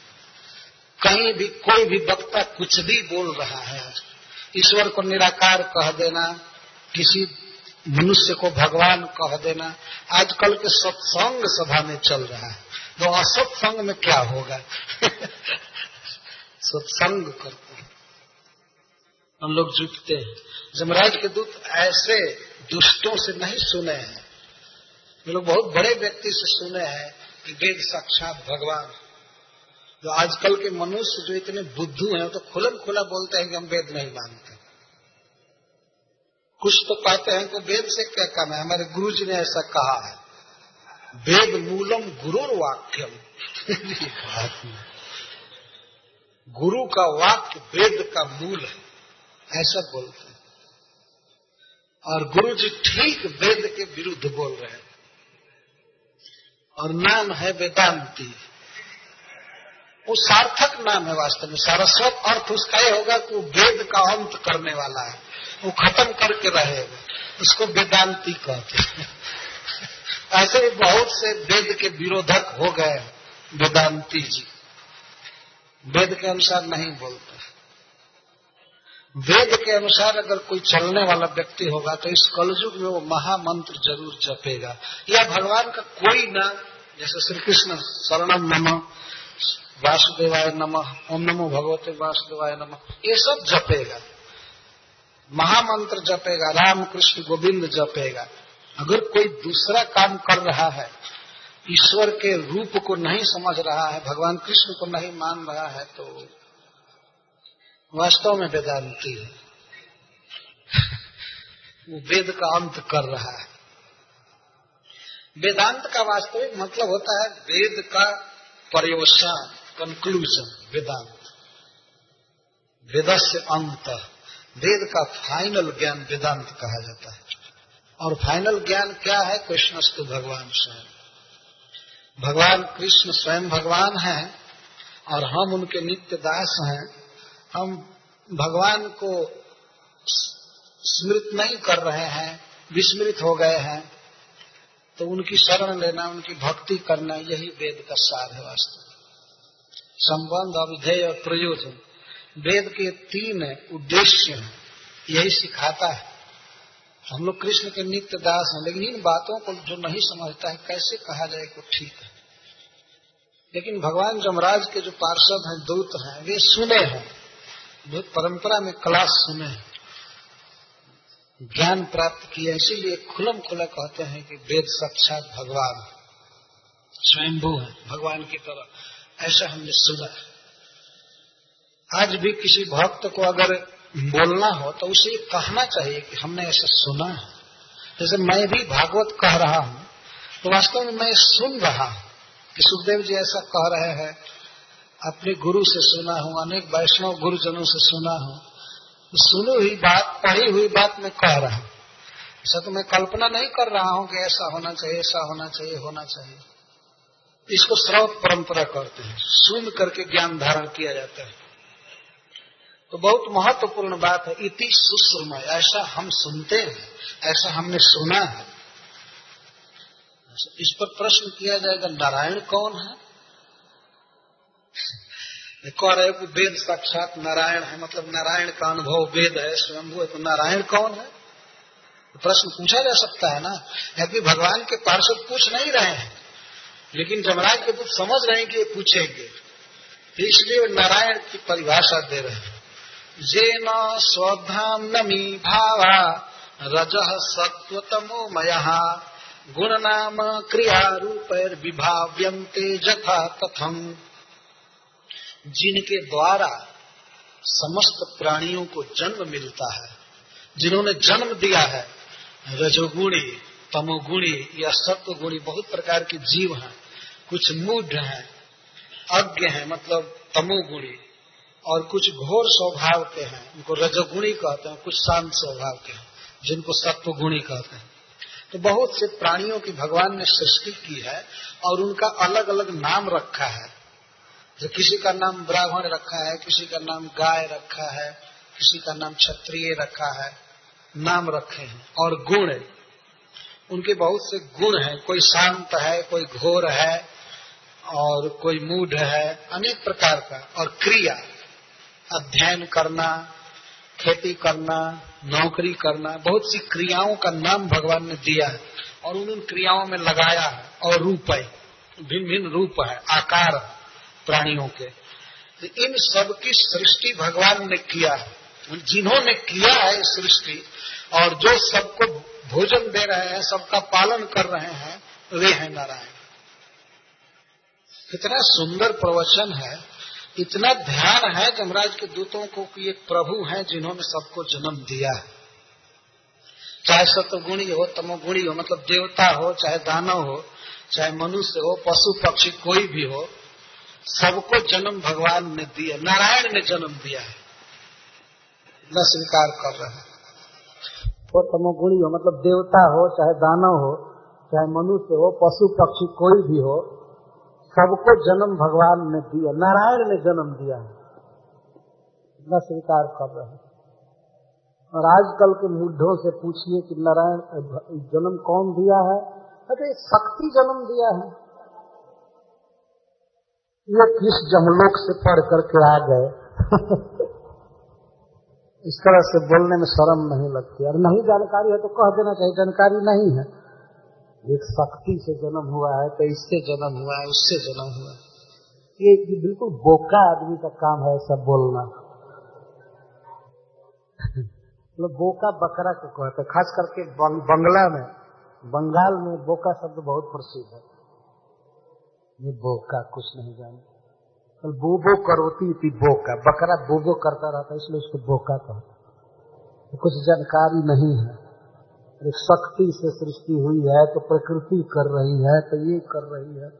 कहीं भी कोई भी वक्ता कुछ भी बोल रहा है, ईश्वर को निराकार कह देना, किसी मनुष्य को भगवान कह देना, आजकल के सत्संग सभा में चल रहा है। तो असत्संग में क्या होगा? सत्संग करते हैं हम लोग, जुटते हैं। जमराज के दूत ऐसे दुष्टों से नहीं सुने हैं, ये लोग बहुत बड़े व्यक्ति से सुने हैं कि वेद साक्षात भगवान। जो आजकल के मनुष्य जो इतने बुद्धू हैं, तो खुलम खुला बोलते हैं कि हम वेद नहीं मानते। कुछ तो कहते हैं कि वेद से क्या काम है, हमारे गुरु जी ने ऐसा कहा है, वेद मूलम गुरुर वाक्यम। गुरु का वाक्य वेद का मूल है, ऐसा बोलते हैं। और गुरु जी ठीक वेद के विरुद्ध बोल रहे हैं, और नाम है वेदांती। वो सार्थक नाम है वास्तव में, सारस्वत अर्थ उसका ये होगा कि वो वेद का अंत करने वाला है, वो खत्म करके रहेगा, उसको वेदांती कहते हैं। ऐसे ही बहुत से वेद के विरोधक हो गए वेदांती जी, वेद के अनुसार नहीं बोलते। वेद के अनुसार अगर कोई चलने वाला व्यक्ति होगा तो इस कलयुग में वो महामंत्र जरूर जपेगा, या भगवान का कोई नाम, जैसे श्री कृष्ण शरणम नमः, वासुदेवाय नमः, ओम नमो भगवते वासुदेवाय नमः, ये सब जपेगा, महामंत्र जपेगा, राम कृष्ण गोविंद जपेगा। अगर कोई दूसरा काम कर रहा है, ईश्वर के रूप को नहीं समझ रहा है, भगवान कृष्ण को नहीं मान रहा है, तो वास्तव में वेदांती है। वो वेद का अंत कर रहा है। वेदांत का वास्तविक मतलब होता है वेद का पर्यवसान, कंक्लूजन। वेदांत वेद से अंत, वेद का फाइनल ज्ञान वेदांत कहा जाता है। और फाइनल ज्ञान क्या है? कृष्णस्तु भगवान स्वयं। भगवान कृष्ण स्वयं भगवान हैं और हम उनके नित्य दास हैं। हम भगवान को स्मृत नहीं कर रहे हैं, विस्मृत हो गए हैं, तो उनकी शरण लेना, उनकी भक्ति करना, यही वेद का सार है वास्तव। संबंध, अविधेय और प्रयोजन, वेद के 3 उद्देश्य हैं, यही सिखाता है। हम लोग कृष्ण के नित्य दास हैं, लेकिन इन बातों को जो नहीं समझता है, कैसे कहा जाए कि ठीक है। लेकिन भगवान जमराज के जो पार्षद हैं, दूत हैं, वे सुने हैं, बहुत परंपरा में क्लास सुने हैं, ज्ञान प्राप्त किया, इसीलिए खुलम खुला कहते हैं कि वेद साक्षात भगवान स्वयंभू है, भगवान की तरह। ऐसा हमने सुना। आज भी किसी भक्त को अगर बोलना हो तो उसे ये कहना चाहिए कि हमने ऐसा सुना है। जैसे मैं भी भागवत कह रहा हूं, तो वास्तव में मैं सुन रहा हूं कि सुखदेव जी ऐसा कह रहे हैं, अपने गुरु से सुना हूं, अनेक वैष्णव गुरुजनों से सुना हूं, सुनी हुई बात, पढ़ी हुई बात मैं कह रहा हूं। ऐसा तो मैं कल्पना नहीं कर रहा हूं कि ऐसा होना चाहिए, ऐसा होना चाहिए, होना चाहिए। इसको श्रौत परंपरा कहते हैं, सुन करके ज्ञान धारण किया जाता है। तो बहुत महत्वपूर्ण बात है, इति सुश्रुमा, ऐसा हम सुनते हैं, ऐसा हमने सुना है। इस पर प्रश्न किया जाएगा, नारायण कौन है? कह रहे कि वेद साक्षात नारायण है, मतलब नारायण का अनुभव वेद है, स्वयंभू है, तो नारायण कौन है? तो प्रश्न पूछा जा सकता है ना। यदि भगवान के पार्षद पूछ नहीं रहे हैं, लेकिन जमराज के दूत समझ रहे हैं कि ये पूछेंगे, तो इसलिए नारायण की परिभाषा दे रहे हैं। जेन स्वधाम नमी भावा रजः सत्वतमो मयः गुण नाम क्रिया रूपैर विभाव्यन्ते यथा तथम। जिनके द्वारा समस्त प्राणियों को जन्म मिलता है, जिन्होंने जन्म दिया है, रजोगुणी, तमोगुणी या सत्वगुणी, बहुत प्रकार के जीव हैं। कुछ मूढ़ हैं, अज्ञ हैं, मतलब तमोगुणी, और कुछ घोर स्वभाव के हैं, उनको रजोगुणी कहते हैं। कुछ शांत स्वभाव के हैं, जिनको सत्वगुणी कहते हैं। तो बहुत से प्राणियों की भगवान ने सृष्टि की है और उनका अलग अलग नाम रखा है। जो किसी का नाम ब्राह्मण रखा है, किसी का नाम गाय रखा है, किसी का नाम क्षत्रिय रखा है, नाम रखे हैं। और गुण, उनके बहुत से गुण हैं, कोई शांत है, कोई घोर है, और कोई मूड है, अनेक प्रकार का। और क्रिया, अध्ययन करना, खेती करना, नौकरी करना, बहुत सी क्रियाओं का नाम भगवान ने दिया है और उन क्रियाओं में लगाया है। और रूप है, भिन्न भिन्न रूप है, आकार है प्राणियों के। तो इन सब की सृष्टि भगवान ने किया है। जिन्होंने किया है सृष्टि और जो सबको भोजन दे रहे हैं, सबका पालन कर रहे हैं, वे हैं नारायण। इतना सुंदर प्रवचन है, इतना ध्यान है यमराज के दूतों को कि एक प्रभु हैं जिन्होंने सबको जन्म दिया है। चाहे सत्वगुणी हो, तमोगुणी हो, मतलब देवता हो, चाहे दानव हो, चाहे मनुष्य हो, पशु पक्षी कोई भी हो, सबको जन्म भगवान ने दिया, नारायण ने जन्म दिया है, न स्वीकार कर रहे हैं। वो तमोगुणी हो, मतलब देवता हो, चाहे दानव हो, चाहे मनुष्य हो, पशु पक्षी कोई भी हो, सबको जन्म भगवान ने दिया, नारायण ने जन्म दिया है, न स्वीकार कर रहे हैं। और आजकल के मूढ़ों से पूछिए कि नारायण जन्म कौन दिया है, अरे शक्ति जन्म दिया है। ये किस जमलोक से पढ़ करके आ गए इस तरह से बोलने में शर्म नहीं लगती। और नहीं जानकारी है तो कह देना चाहिए जानकारी नहीं है। एक शक्ति से जन्म हुआ है, तो इससे जन्म हुआ है, उससे जन्म हुआ है। ये बिल्कुल बोका आदमी का काम है ऐसा बोलना। मतलब बोका बकरा को कहते हैं, खास करके बंगला में, बंगाल में बोका शब्द बहुत प्रसिद्ध है। ये बोका कुछ नहीं जानते, तो बोबो करोती थी बोका, बकरा बोबो करता रहता इसलिए उसको बोका कहते। तो कुछ जानकारी नहीं है। एक शक्ति से सृष्टि हुई है तो प्रकृति कर रही है, तो ये कर रही है।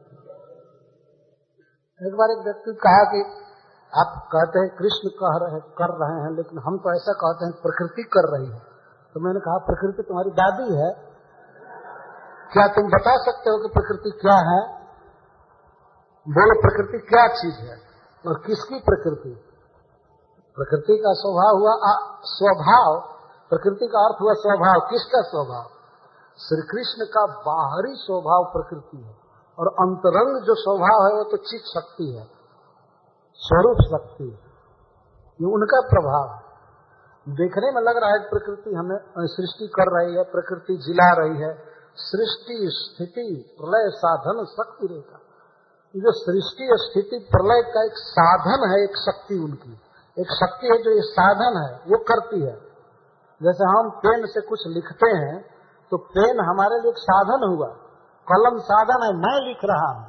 एक बार एक व्यक्ति कहा कि आप कहते हैं कृष्ण कर रहे हैं, लेकिन हम तो ऐसा कहते हैं प्रकृति कर रही है। तो मैंने कहा प्रकृति तुम्हारी दादी है क्या? तुम बता सकते हो कि प्रकृति क्या है? बोलो प्रकृति क्या चीज है और किसकी प्रकृति? प्रकृति का स्वभाव हुआ स्वभाव, प्रकृति का अर्थ हुआ स्वभाव। किसका स्वभाव? श्री कृष्ण का बाहरी स्वभाव प्रकृति है और अंतरंग जो स्वभाव है वो तो चित शक्ति है, स्वरूप शक्ति, ये उनका प्रभाव है। देखने में लग रहा है प्रकृति हमें सृष्टि कर रही है, प्रकृति जिला रही है। सृष्टि स्थिति प्रलय साधन शक्ति रेखा, जो सृष्टि स्थिति प्रलय का एक साधन है, एक शक्ति उनकी, एक शक्ति है जो ये साधन है वो करती है। जैसे हम पेन से कुछ लिखते हैं तो पेन हमारे लिए एक साधन हुआ, कलम साधन है, मैं लिख रहा हूं।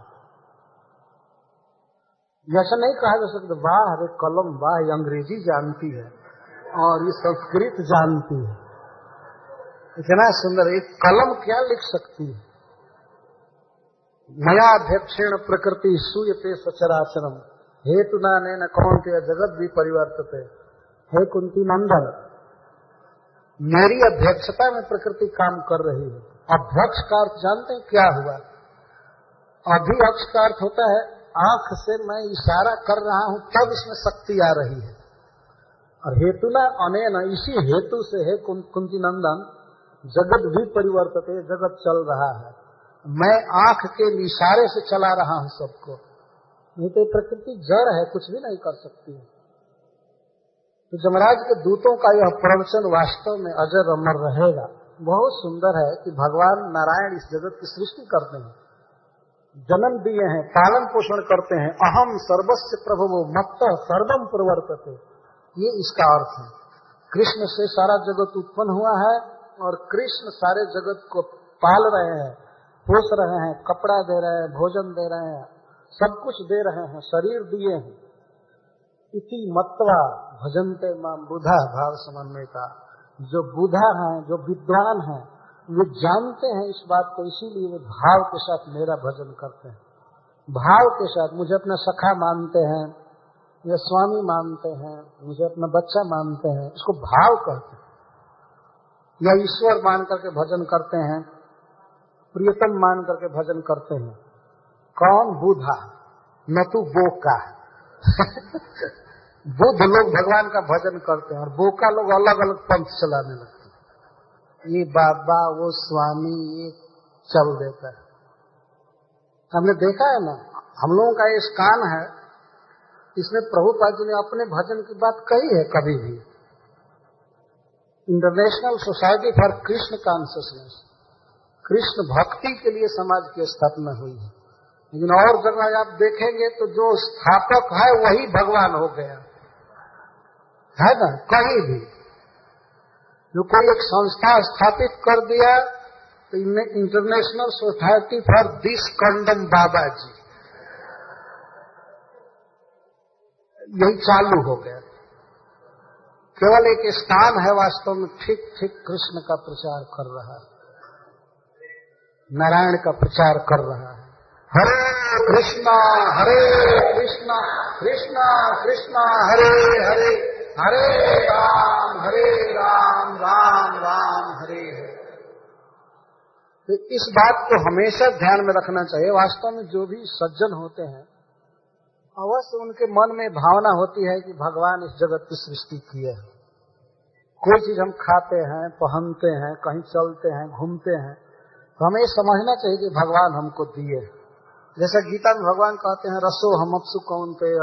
जैसा नहीं कहा जा सकता वाह अरे कलम वाह ये अंग्रेजी जानती है और ये संस्कृत जानती है, इतना सुंदर एक कलम क्या लिख सकती है। मया अध्यक्षेण प्रकृति सूयते सचराचरम हेतुना न कौन्तेय जगत भी परिवर्तते। हे कुंती नंदन, मेरी अध्यक्षता में प्रकृति काम कर रही है। अध्यक्ष का अर्थ जानते हैं क्या हुआ? अभिअक्ष का अर्थ होता है आंख से मैं इशारा कर रहा हूं तब इसमें शक्ति आ रही है। और हेतुना अनेन, इसी हेतु से है कुंती नंदन जगत भी परिवर्तते, जगत चल रहा है। मैं आंख के इशारे से चला रहा हूं सबको, नहीं तो प्रकृति जड़ है, कुछ भी नहीं कर सकती है। तो यमराज के दूतों का यह प्रवचन वास्तव में अजर अमर रहेगा। बहुत सुंदर है कि भगवान नारायण इस जगत की सृष्टि करते हैं, जन्म दिए हैं, पालन पोषण करते हैं। अहम सर्वस्य प्रभुवो मत्तः सर्वम प्रवर्तते, ये इसका अर्थ है। कृष्ण से सारा जगत उत्पन्न हुआ है और कृष्ण सारे जगत को पाल रहे हैं, पोष रहे हैं, कपड़ा दे रहे हैं, भोजन दे रहे हैं, सब कुछ दे रहे हैं, शरीर दिए हैं। इति मत्वा भजन्ते माम बुधा भाव समन्विता, जो बुधा हैं, जो विद्वान हैं, वे जानते हैं इस बात को, इसीलिए वे भाव के साथ मेरा भजन करते हैं। भाव के साथ मुझे अपना सखा मानते हैं या स्वामी मानते हैं, मुझे अपना बच्चा मानते हैं, इसको भाव कहते हैं। या ईश्वर मान करके भजन करते हैं, प्रियतम मान करके भजन करते हैं। कौन? बुधा, न तू बोका बुद्ध लोग भगवान का भजन करते हैं और बोका लोग अलग अलग पंथ चलाने लगते हैं। ये बाबा, वो स्वामी, ये चल देता है। हमने देखा है ना, हम लोगों का ये स्कान है, इसमें प्रभुपाद जी ने अपने भजन की बात कही है कभी भी। International society for Krishna consciousness, Krishna भक्ति के लिए समाज की स्थापना हुई है। लेकिन और जगह आप देखेंगे तो जो स्थापक है वही भगवान हो गया है ना। कहीं भी जो कोई एक संस्था स्थापित कर दिया तो international society for this condom Baba ji, यही चालू हो गया। केवल एक स्थान है, वास्तव में ठीक ठीक कृष्ण का प्रचार कर रहा है, नारायण का प्रचार कर रहा है। हरे कृष्णा कृष्णा कृष्णा हरे हरे, हरे राम राम राम हरे हरे। तो इस बात को हमेशा ध्यान में रखना चाहिए। वास्तव में जो भी सज्जन होते हैं, अवश्य उनके मन में भावना होती है कि भगवान इस जगत की सृष्टि की है। कोई चीज हम खाते हैं, पहनते हैं, कहीं चलते हैं, घूमते हैं, तो हमें ये समझना चाहिए कि भगवान हमको दिए। जैसा गीता में भगवान कहते हैं, रसो हमअप्सु कौन्तेय,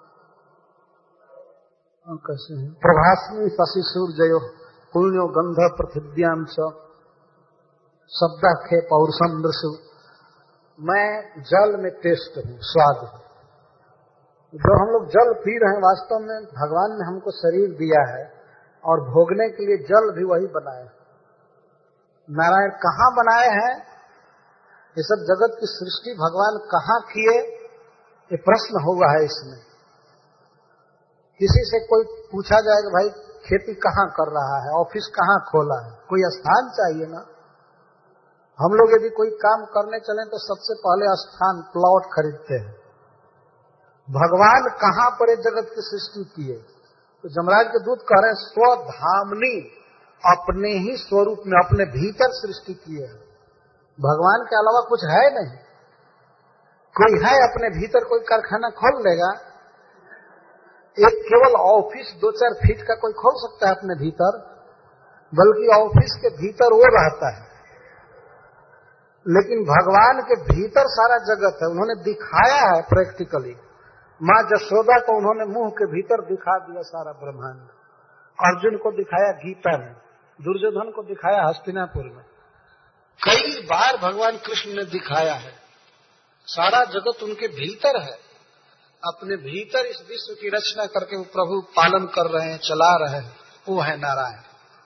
कैसे हैं, प्रभास्मि शशि सूर्ययो पुण्यो गंध पृथिव्याम च शब्दाखे पौरुषम दृशु। मैं जल में टेस्ट हूँ, स्वाद हूँ। जो हम लोग जल पी रहे हैं, वास्तव में भगवान ने हमको शरीर दिया है और भोगने के लिए जल भी वही बनाए। नारायण कहाँ बनाए हैं? ये सब जगत की सृष्टि भगवान कहाँ किए, ये प्रश्न होगा है इसमें। किसी से कोई पूछा जाएगा, भाई खेती कहाँ कर रहा है, ऑफिस कहाँ खोला है, कोई स्थान चाहिए ना। हम लोग यदि कोई काम करने चले तो सबसे पहले स्थान, प्लॉट खरीदते हैं। भगवान कहाँ पर ये जगत की सृष्टि की है? तो जमराज के दूत कह रहे हैं, स्वधामनी, अपने ही स्वरूप में अपने भीतर सृष्टि की है। भगवान के अलावा कुछ है नहीं। कोई है अपने भीतर, कोई कारखाना खोल लेगा? एक केवल ऑफिस 2-4 फीट का कोई खोल सकता है अपने भीतर? बल्कि ऑफिस के भीतर वो रहता है, लेकिन भगवान के भीतर सारा जगत है। उन्होंने दिखाया है प्रैक्टिकली। माँ जशोदा को उन्होंने मुंह के भीतर दिखा दिया सारा ब्रह्मांड। अर्जुन को दिखाया गीता में, दुर्योधन को दिखाया हस्तिनापुर में। कई बार भगवान कृष्ण ने दिखाया है। सारा जगत उनके भीतर है। अपने भीतर इस विश्व की रचना करके वो प्रभु पालन कर रहे हैं, चला रहे हैं। वो है नारायण।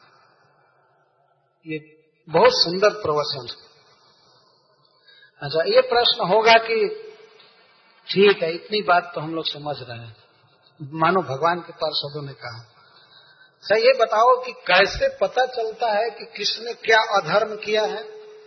ये बहुत सुंदर प्रवचन। अच्छा, ये प्रश्न होगा कि ठीक है, इतनी बात तो हम लोग समझ रहे हैं, मानो भगवान के पार्षदों ने कहा। सर ये बताओ कि कैसे पता चलता है कि किसने क्या अधर्म किया है?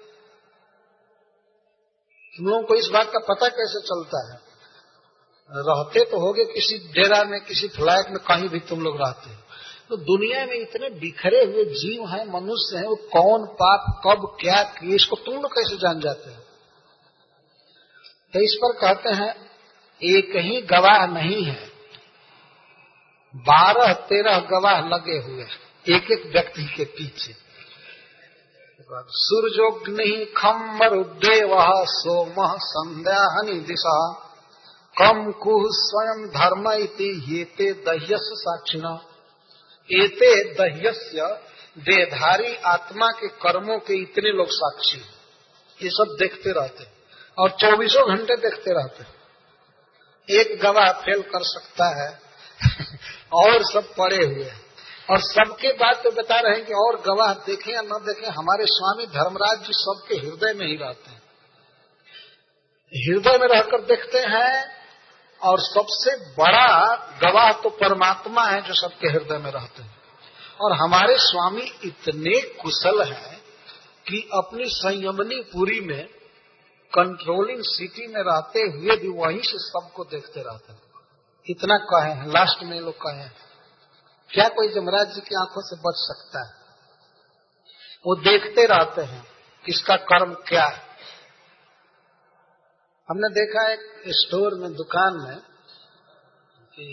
तुम लोगों को इस बात का पता कैसे चलता है? रहते तो होगे किसी डेरा में, किसी फ्लैट में, कहीं भी तुम लोग रहते हो। तो दुनिया में इतने बिखरे हुए जीव हैं, मनुष्य हैं, वो कौन पाप कब क्या किए, इसको तुम लोग कैसे जान जाते हो? तो इस पर कहते हैं, एक ही गवाह नहीं है, 12-13 गवाह लगे हुए एक एक व्यक्ति के पीछे। सूर्योग्नि खम्बरुदेव सोम संध्या हनि दिशा कम कुह स्वयं धर्म इति येते दह्यस्य साक्षिणा। एते दह्यस्य देहधारी आत्मा के कर्मों के इतने लोग साक्षी। ये सब देखते रहते और 24 घंटे देखते रहते। एक गवाह फेल कर सकता है और सब पड़े हुए हैं, और सबके बात तो बता रहे हैं कि और गवाह देखें या न देखें, हमारे स्वामी धर्मराज जी सबके हृदय में ही रहते हैं। हृदय में रहकर देखते हैं, और सबसे बड़ा गवाह तो परमात्मा है जो सबके हृदय में रहते हैं। और हमारे स्वामी इतने कुशल हैं कि अपनी संयमनी पुरी में, कंट्रोलिंग सिटी में रहते हुए भी वहीं से सबको देखते रहते हैं। इतना कहे हैं, लास्ट में लोग कहे हैं, क्या कोई जमराज जी की आंखों से बच सकता है? वो देखते रहते हैं किसका कर्म क्या है। हमने देखा एक स्टोर में, दुकान में, कि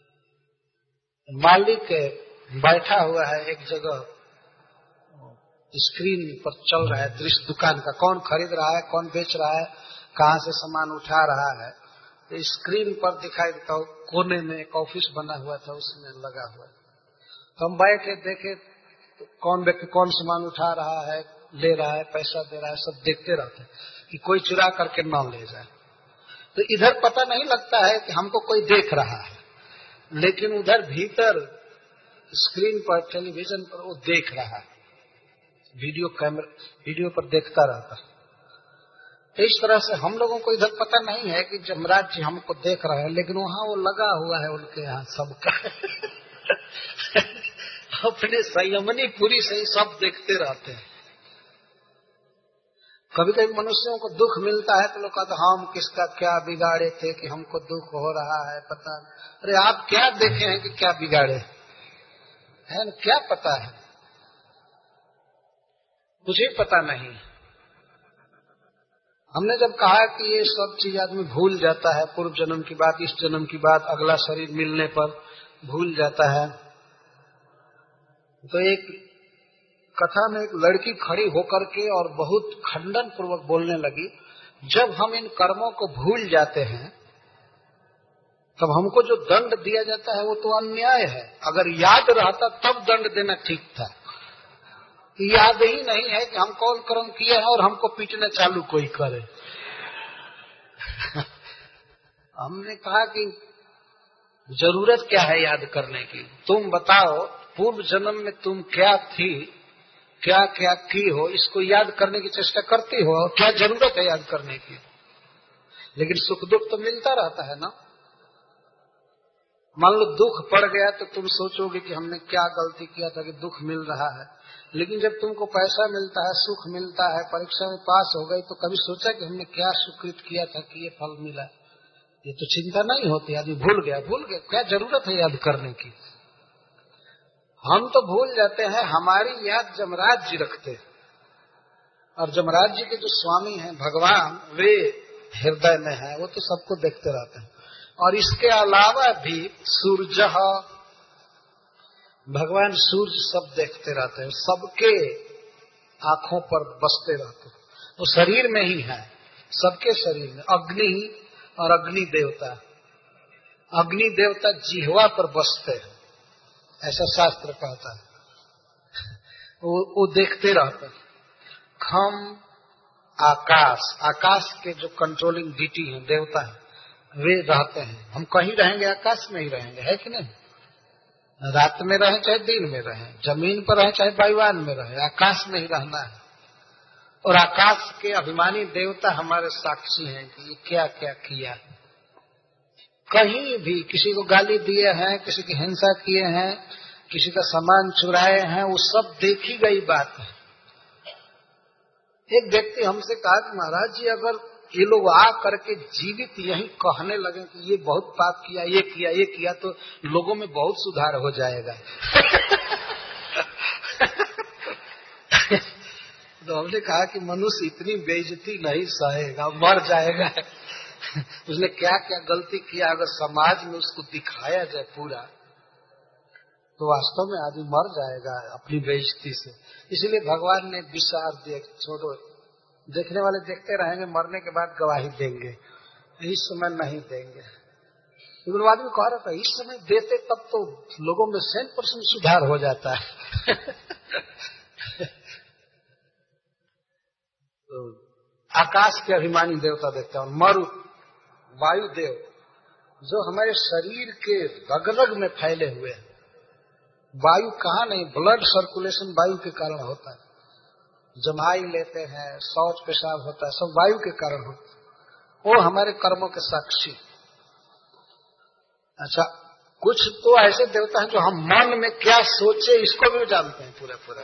मालिक बैठा हुआ है एक जगह, स्क्रीन पर चल रहा है दृश्य दुकान का, कौन खरीद रहा है, कौन बेच रहा है, कहाँ से सामान उठा रहा है, तो स्क्रीन पर दिखाई देता हो, कोने में एक ऑफिस बना हुआ था, उसमें लगा हुआ। तो हम बैठे देखे तो कौन व्यक्ति कौन सामान उठा रहा है, ले रहा है, पैसा दे रहा है, सब देखते रहते हैं कि कोई चुरा करके न ले जाए। तो इधर पता नहीं लगता है कि हमको कोई देख रहा है, लेकिन उधर भीतर स्क्रीन पर, टेलीविजन पर वो देख रहा है, वीडियो पर देखता रहता है। तो इस तरह से हम लोगों को इधर पता नहीं है कि जमराज जी हमको देख रहे हैं, लेकिन वहां वो लगा हुआ है उनके यहाँ सबका। अपने संयमनी पूरी से ही सब देखते रहते हैं। कभी कभी मनुष्यों को दुख मिलता है तो लोग कहते हम किसका क्या बिगाड़े थे कि हमको दुख हो रहा है, पता नहीं। अरे आप क्या देखे हैं कि क्या बिगाड़े है ना, क्या पता है, मुझे पता नहीं। हमने जब कहा कि ये सब चीज आदमी भूल जाता है, पूर्व जन्म की बात, इस जन्म की बात, अगला शरीर मिलने पर भूल जाता है, तो एक कथा में एक लड़की खड़ी होकर के और बहुत खंडन पूर्वक बोलने लगी, जब हम इन कर्मों को भूल जाते हैं तब हमको जो दंड दिया जाता है वो तो अन्याय है। अगर याद रहता तब दंड देना ठीक था। याद ही नहीं है कि हम कौन कर्म किए हैं और हमको पीटना चालू कोई करे। हमने कहा कि जरूरत क्या है याद करने की, तुम बताओ पूर्व जन्म में तुम क्या थी, क्या क्या की हो, इसको याद करने की चेष्टा करती हो, और क्या जरूरत है याद करने की। लेकिन सुख दुख तो मिलता रहता है ना। मान लो दुख पड़ गया तो तुम सोचोगे कि हमने क्या गलती किया था कि दुख मिल रहा है, लेकिन जब तुमको पैसा मिलता है, सुख मिलता है, परीक्षा में पास हो गई, तो कभी सोचा कि हमने क्या सुकृत किया था कि ये फल मिला। ये तो चिंता नहीं होती, आदमी भूल गया, क्या जरूरत है याद करने की। हम तो भूल जाते हैं, हमारी याद जमराज जी रखते हैं, और जमराज जी के जो स्वामी हैं भगवान, वे हृदय में है, वो तो सबको देखते रहते हैं। और इसके अलावा भी सूर्य, भगवान सूर्य सब देखते रहते हैं, सबके आंखों पर बसते रहते हैं, वो शरीर में ही है, सबके शरीर में। अग्नि और अग्नि देवता जिह्वा पर बसते हैं, ऐसा शास्त्र कहता है। वो देखते रहते हैं। खम आकाश के जो कंट्रोलिंग डीटी है, देवता है, वे रहते हैं। हम कहीं रहेंगे, आकाश में ही रहेंगे, है कि नहीं। रात में रहे चाहे दिन में रहे, जमीन पर रहे चाहे वायुयान में रहे, आकाश में ही रहना है। और आकाश के अभिमानी देवता हमारे साक्षी हैं कि ये क्या क्या किया। कहीं भी किसी को गाली दिए हैं, किसी की हिंसा किए हैं, किसी का सामान चुराए हैं, वो सब देखी गई बात है। एक व्यक्ति हमसे कहा कि महाराज जी, अगर ये लोग आ करके जीवित यही कहने लगे कि ये बहुत पाप किया, ये किया, तो लोगों में बहुत सुधार हो जाएगा। तो हमने कहा कि मनुष्य इतनी बेइज्जती नहीं सहेगा, मर जाएगा। उसने क्या क्या गलती किया, अगर समाज में उसको दिखाया जाए पूरा, तो वास्तव में आदमी मर जाएगा अपनी बेइज्जती से। इसलिए भगवान ने विचार दिया, छोड़ो, देखने वाले देखते रहेंगे, मरने के बाद गवाही देंगे, इस समय नहीं देंगे। लेकिन आदमी कह रहा था इस समय देते तब तो लोगों में 100% सुधार हो जाता है। तो आकाश के अभिमानी देवता देखते हैं, और मरु वायु देव जो हमारे शरीर के रग रग में फैले हुए हैं। वायु कहाँ नहीं, ब्लड सर्कुलेशन वायु के कारण होता है। जमाई लेते हैं, शौच पेशाब होता है, सब वायु के कारण होता है। वो हमारे कर्मों के साक्षी। अच्छा, कुछ तो ऐसे देवता हैं जो हम मन में क्या सोचे इसको भी जानते हैं पूरा।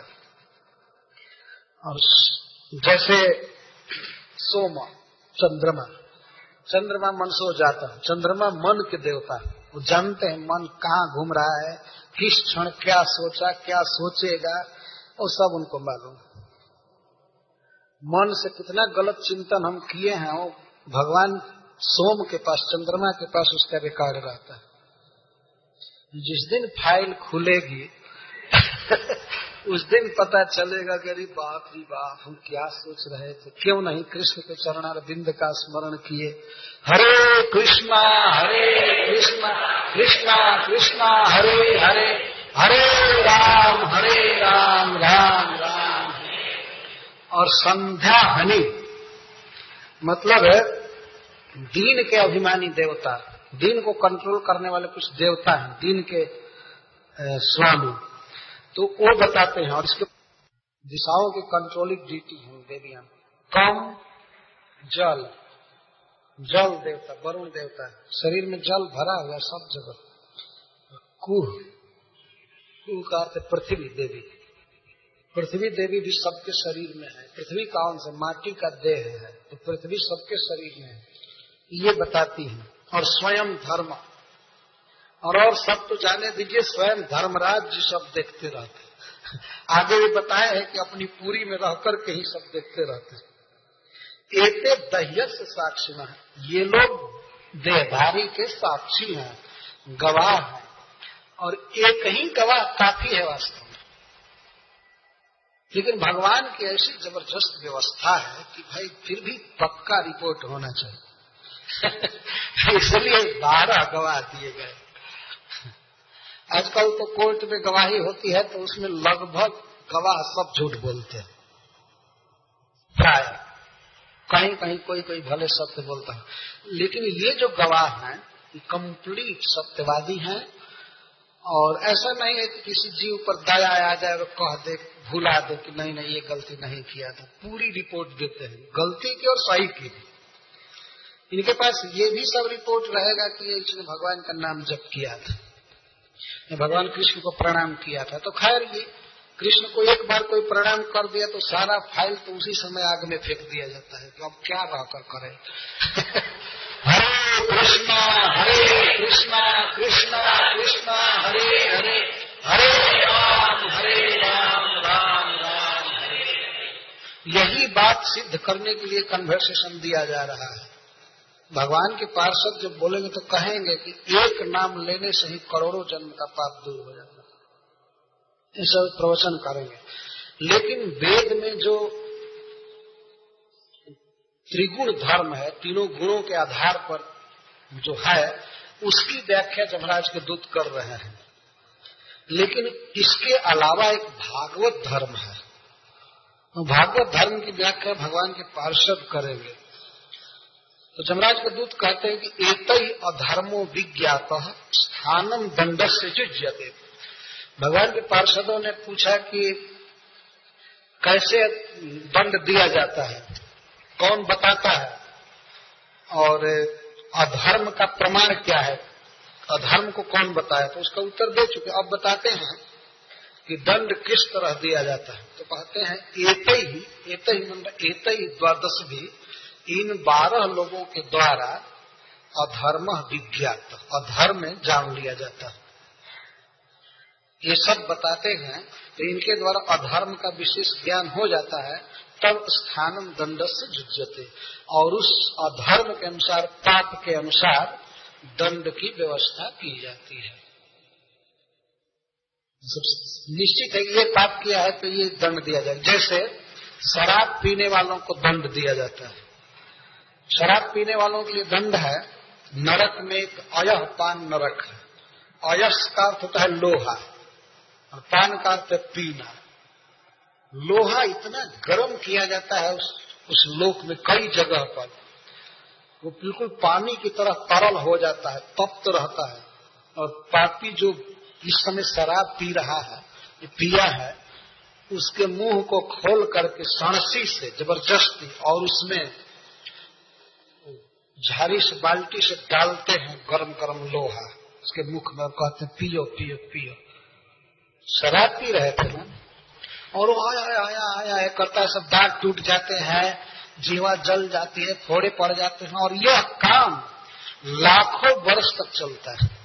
और जैसे सोमा, चंद्रमा मन से हो जाता है। चंद्रमा मन के देवता है, वो जानते हैं मन कहाँ घूम रहा है, किस क्षण क्या सोचा, क्या सोचेगा, वो सब उनको मालूम। मन से कितना गलत चिंतन हम किए हैं, वो भगवान सोम के पास, चंद्रमा के पास उसका रिकॉर्ड रहता है। जिस दिन फाइल खुलेगी उस दिन पता चलेगा कि अरे बाप रे बाप, हम क्या सोच रहे थे, क्यों नहीं कृष्ण के चरणारविंद का स्मरण किए। हरे कृष्णा कृष्णा कृष्णा हरे हरे, हरे राम राम राम। और संध्या हनि मतलब दीन के अभिमानी देवता, दीन को कंट्रोल करने वाले कुछ देवता हैं, दीन के स्वामी, तो वो बताते हैं। और इसके दिशाओं की कंट्रोलिंग ड्यूटी है देवियां। कम जल, जल देवता, वरुण देवता, शरीर में जल भरा हुआ सब जगह। कुह, कुह का अर्थ पृथ्वी देवी, पृथ्वी देवी भी सबके शरीर में है। पृथ्वी कौन से, माटी का देह है, तो पृथ्वी सबके शरीर में है, ये बताती है। और स्वयं धर्म, और सब तो जाने दीजिए, स्वयं धर्मराज जी सब देखते रहते। आगे भी बताया है कि अपनी पूरी में रहकर के ही सब देखते रहते। एते दह्यस्य साक्षिणः, ये लोग देहधारी के साक्षी हैं, गवाह हैं। और एक ही गवाह काफी है वास्तव में, लेकिन भगवान की ऐसी जबरदस्त व्यवस्था है कि भाई फिर भी पक्का रिपोर्ट होना चाहिए। इसलिए 12 गवाह दिए गए। आजकल तो कोर्ट में गवाही होती है तो उसमें लगभग गवाह सब झूठ बोलते हैं, प्राय कहीं कहीं कोई भले सत्य बोलता है, लेकिन ये जो गवाह हैं कंप्लीट सत्यवादी हैं। और ऐसा नहीं है कि किसी जीव पर दया आ जाए और कह दे, भुला दे कि नहीं ये गलती नहीं किया था, पूरी रिपोर्ट देते हैं, गलती की और सही की भी। इनके पास ये भी सब रिपोर्ट रहेगा कि ये इसने भगवान का नाम जप किया था, भगवान कृष्ण को प्रणाम किया था। तो खैर ये कृष्ण को एक बार कोई प्रणाम कर दिया तो सारा फाइल तो उसी समय आग में फेंक दिया जाता है कि अब क्या रहकर करे। हरे कृष्णा कृष्णा कृष्णा हरे हरे, हरे राम राम राम हरे। यही बात सिद्ध करने के लिए कन्वर्सेशन दिया जा रहा है। भगवान के पार्षद जब बोलेंगे तो कहेंगे कि एक नाम लेने से ही करोड़ों जन्म का पाप दूर हो जाता है, ये सब प्रवचन करेंगे। लेकिन वेद में जो त्रिगुण धर्म है, तीनों गुणों के आधार पर जो है, उसकी व्याख्या जमराज के दूत कर रहे हैं। लेकिन इसके अलावा एक भागवत धर्म है, तो भागवत धर्म की व्याख्या भगवान के पार्षद करेंगे। तो जमराज के दूत कहते हैं कि एतई अधर्मो विज्ञातः स्थानम दंडस्य जुज्यते। भगवान के पार्षदों ने पूछा कि कैसे दंड दिया जाता है, कौन बताता है, और अधर्म का प्रमाण क्या है, अधर्म को कौन बताया। तो उसका उत्तर दे चुके। अब बताते हैं कि दंड किस तरह दिया जाता है। तो कहते हैं एतई द्वादश भी, इन 12 लोगों के द्वारा अधर्म विज्ञात, अधर्म जान लिया जाता है। ये सब बताते हैं, तो इनके द्वारा अधर्म का विशेष ज्ञान हो जाता है, तब स्थानम दंडस्य जुज्यते, और उस अधर्म के अनुसार, पाप के अनुसार दंड की व्यवस्था की जाती है। निश्चित है कि ये पाप किया है तो ये दंड दिया जाए। जैसे शराब पीने वालों को दंड दिया जाता है। शराब पीने वालों के लिए दंड है, नरक में एक अयह पान नरक है। अयस का अर्थ होता है लोहा, और पान का अर्थ है पीना। लोहा इतना गर्म किया जाता है उस लोक में, कई जगह पर वो बिल्कुल पानी की तरह तरल हो जाता है, तप्त रहता है। और पापी जो इस समय शराब पी रहा है, पिया है, उसके मुंह को खोल करके सांसी से जबरदस्ती और उसमें झाड़ी से, बाल्टी से डालते हैं गरम गरम लोहा उसके मुख में, और कहते हैं पियो पियो पियो। शराब पी रहे थे ना, और वो आया करता है, सब दांत टूट जाते हैं, जीवा जल जाती है, फोड़े पड़ जाते हैं। और यह काम लाखों वर्ष तक चलता है।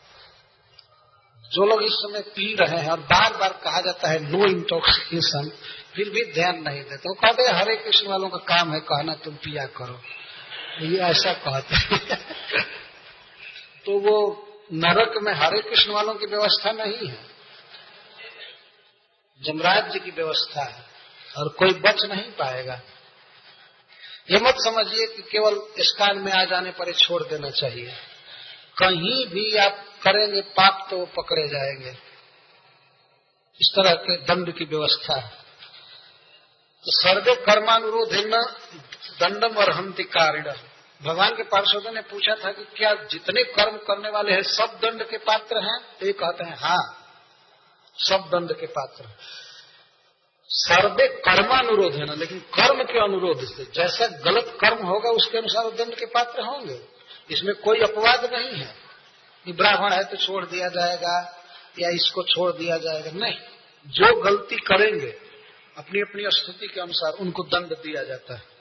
जो लोग इस समय पी रहे हैं और बार बार कहा जाता है नो इंटॉक्सिकेशन, फिर भी ध्यान नहीं देते। वो कहते हैं हरे कृष्ण वालों का काम है कहना तुम पिया करो, ये ऐसा कहते हैं। तो वो नरक में हरे कृष्ण वालों की व्यवस्था नहीं है। जमराज जी की व्यवस्था है और कोई बच नहीं पाएगा। ये मत समझिए कि केवल स्कान में आ जाने पर छोड़ देना चाहिए। कहीं भी आप करेंगे पाप तो वो पकड़े जाएंगे। इस तरह के दंड की व्यवस्था है। तो सर्वे कर्मानुरोधेन दंडम अर्हन्ति कारिणः। भगवान के पार्षदों ने पूछा था कि क्या जितने कर्म करने वाले हैं सब दंड के पात्र हैं? तो ये कहते हैं हाँ, सब दंड के पात्र हैं। सर्वे कर्मानुरोध है ना, लेकिन कर्म के अनुरोध से जैसा गलत कर्म होगा उसके अनुसार दंड के पात्र होंगे। इसमें कोई अपवाद नहीं है कि ब्राह्मण है तो छोड़ दिया जाएगा या इसको छोड़ दिया जाएगा, नहीं। जो गलती करेंगे अपनी अपनी स्थिति के अनुसार उनको दंड दिया जाता है।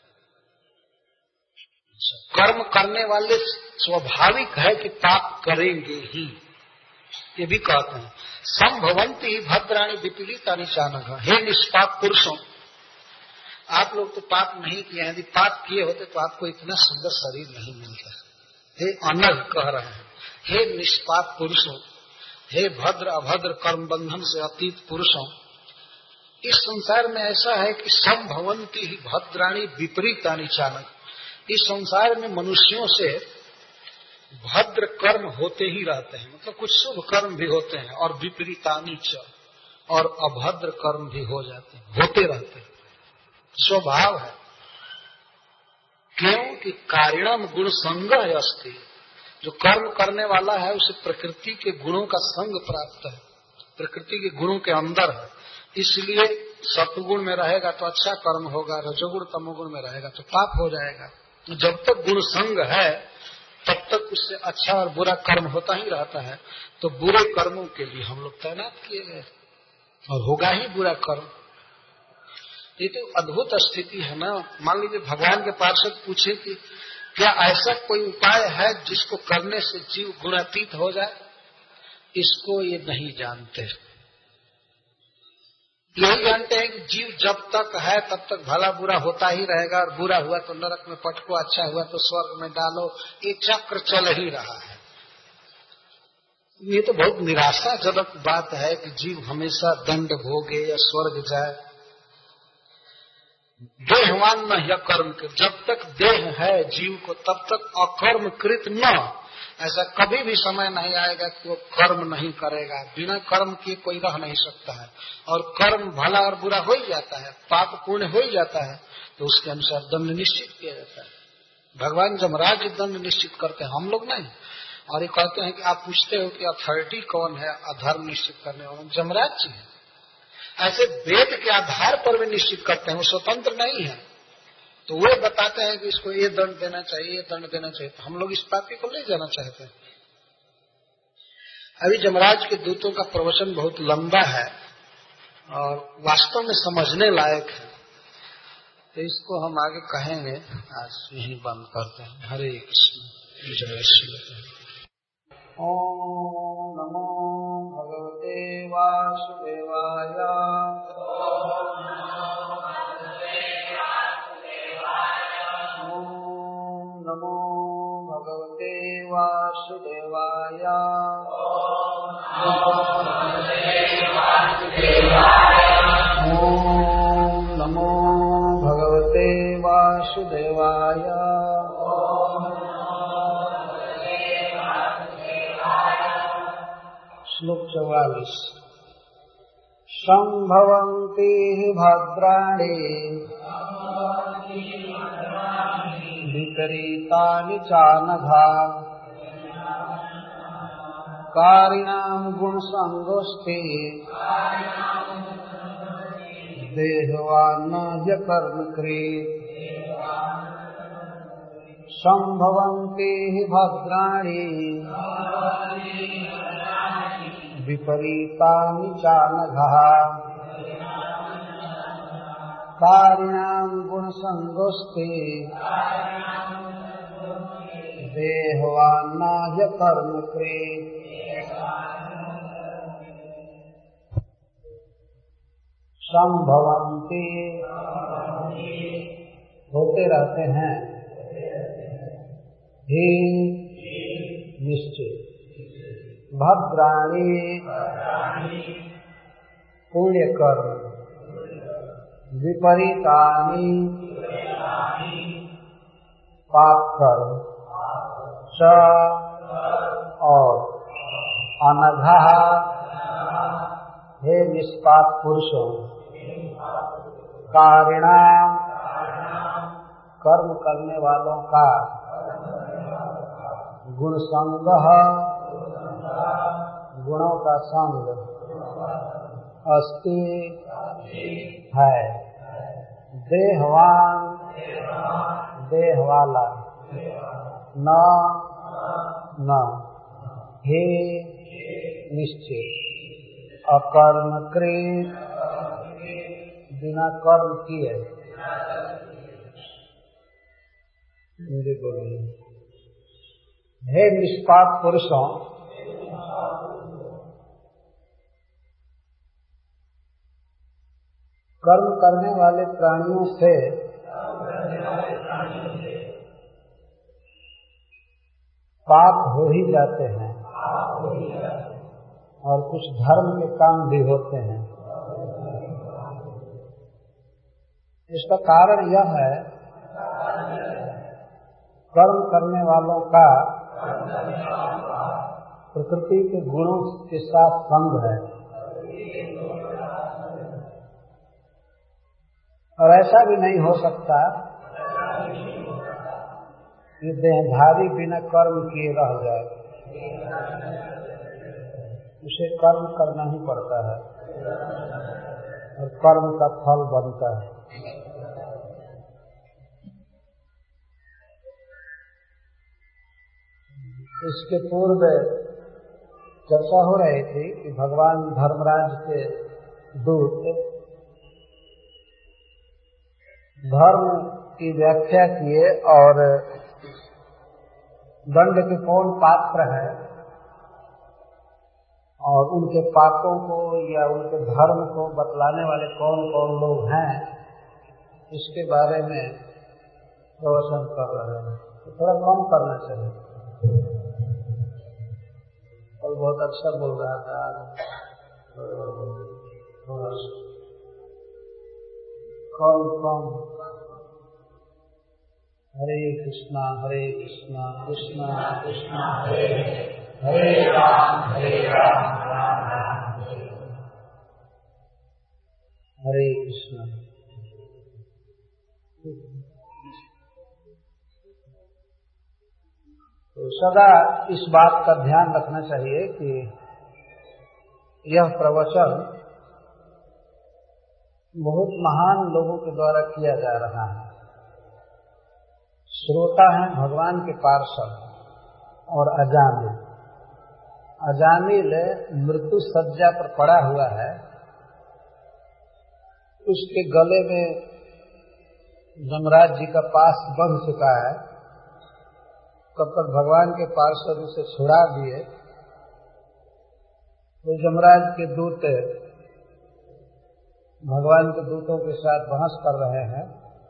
कर्म करने वाले स्वाभाविक है कि पाप करेंगे ही, ये भी कहते हैं। संभवंती ही भद्राणी विपरीतानि चानघ। हे निष्पाप पुरुषों, आप लोग तो पाप नहीं किए हैं। यदि पाप किए होते तो आपको इतना सुंदर शरीर नहीं मिलता। हे अनघ कह रहे हैं, हे निष्पाप पुरुषों, हे भद्र अभद्र कर्म बंधन से अतीत पुरुषों, इस संसार में ऐसा है कि संभवंती ही भद्राणी विपरीतानि चानघ। इस संसार में मनुष्यों से भद्र कर्म होते ही रहते हैं, मतलब कुछ शुभ कर्म भी होते हैं, और विपरीतानि च, और अभद्र कर्म भी हो जाते हैं, होते रहते हैं, स्वभाव है। क्योंकि कारिणम गुण संग अस्ति। जो कर्म करने वाला है उसे प्रकृति के गुणों का संग प्राप्त है, प्रकृति के गुणों के अंदर है। इसलिए सत्वगुण में रहेगा तो अच्छा कर्म होगा, रजोगुण तमोगुण में रहेगा तो पाप हो जाएगा। जब तक गुण संग है तब तक उससे अच्छा और बुरा कर्म होता ही रहता है। तो बुरे कर्मों के लिए हम लोग तैनात किए गए, और होगा ही बुरा कर्म। ये तो अद्भुत स्थिति है ना। मान लीजिए भगवान के पार्षद पूछे कि क्या ऐसा कोई उपाय है जिसको करने से जीव गुणातीत हो जाए? इसको ये नहीं जानते। यही जानते हैं कि जीव जब तक है तब तक भला बुरा होता ही रहेगा, और बुरा हुआ तो नरक में पटको, अच्छा हुआ तो स्वर्ग में डालो। ये चक्र चल ही रहा है। ये तो बहुत निराशाजनक बात है कि जीव हमेशा दंड भोगे या स्वर्ग जाए। देहवान न या कर्म के, जब तक देह है जीव को तब तक अकर्म कृत न, ऐसा कभी भी समय नहीं आएगा कि वो कर्म नहीं करेगा। बिना कर्म किए कोई रह नहीं सकता है, और कर्म भला और बुरा हो ही जाता है, पाप पुण्य हो ही जाता है, तो उसके अनुसार दंड निश्चित किया जाता है। भगवान जमराज दंड निश्चित करते हैं, हम लोग नहीं। और ये कहते हैं कि आप पूछते हो कि अथॉरिटी कौन है अधर्म निश्चित करने वाला? जमराज जी है। ऐसे वेद के आधार पर भी निश्चित करते हैं, वो स्वतंत्र नहीं है। तो वो बताते हैं कि इसको ये दंड देना चाहिए, ये दंड देना चाहिए, तो हम लोग इस पापी को ले जाना चाहते हैं। अभी जमराज के दूतों का प्रवचन बहुत लंबा है और वास्तव में समझने लायक है, तो इसको हम आगे कहेंगे। आज यही बंद करते हैं। हरे कृष्ण, जय श्री कृष्ण। ओम नमो भगवते वासुदेवाय। नमो भगवते वासुदेवाय। ओम नमो भगवते वासुदेवाय। श्लोक 44। संभवन्ति भद्राणि विपरीतानि चानघा। कारिणां गुणसंगोऽस्ति देहवान् न कर्मकृत्। संभवन्ति भद्राणि विपरीतानि चानघः। कारिणां गुणसंगोऽस्ति देहवान् न कर्मकृत्। संभवन्ति होते रहते हैं, ही निश्चित, भद्राणि पुण्य कर्म विपरीतानि पाप कर्म च और अनघा हे निष्पाप पुरुषों कारिणाम कर्म करने वालों का गुण संग गुणों का संग अस्ति है देहवान देह वाला न हे निश्चित अकर्मकृत बिना कर्म किए मुझे बोलिए हे निष्पाप पुरुषों कर्म करने वाले प्राणियों से पाप हो ही जाते हैं और कुछ धर्म के काम भी होते हैं। इसका कारण यह है कर्म करने वालों का प्रकृति के गुणों के साथ संग है और ऐसा भी नहीं हो सकता कि देहधारी बिना कर्म किए रह जाए, उसे कर्म करना ही पड़ता है और कर्म का फल बनता है। इसके पूर्व चर्चा हो रही थी कि भगवान धर्मराज के दूत धर्म की व्याख्या किए और दंड के कौन पात्र है और उनके पापों को या उनके धर्म को बतलाने वाले कौन कौन लोग हैं, इसके बारे में प्रवचन कर रहे हैं। तो थोड़ा कम करना चाहिए। और बहुत अच्छा बोल रहा था कम हरे कृष्णा कृष्णा कृष्णा हरे राम राम राम हरे कृष्णा। तो सदा इस बात का ध्यान रखना चाहिए कि यह प्रवचन बहुत महान लोगों के द्वारा किया जा रहा है। श्रोता हैं भगवान के पार्षद और अजामिल। अजामिल मृत्यु सज्जा पर पड़ा हुआ है, उसके गले में यमराज जी का पास बंध चुका है। तब तक भगवान के पार्षद उसे छुड़ा दिए तो यमराज के दूत भगवान के दूतों के साथ बहस कर रहे हैं।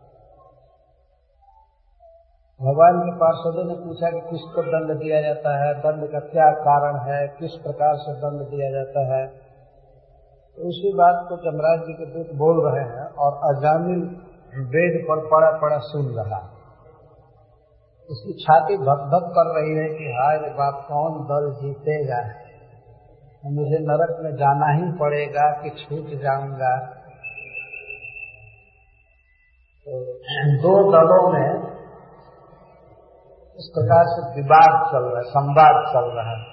भगवान के पार्षदों ने पूछा कि किसको दंड दिया जाता है, दंड का क्या कारण है, किस प्रकार से दंड दिया जाता है। तो उसी बात को यमराज जी के दूत बोल रहे हैं और अजामिल बेड पर पड़ा पड़ा सुन रहा। उसकी छाती धक धक कर रही है कि हाय रे बाप, कौन दल जीतेगा, मुझे नरक में जाना ही पड़ेगा कि छूट जाऊंगा। तो दो दलों में इस प्रकार से विवाद चल रहा है, संवाद चल रहा है।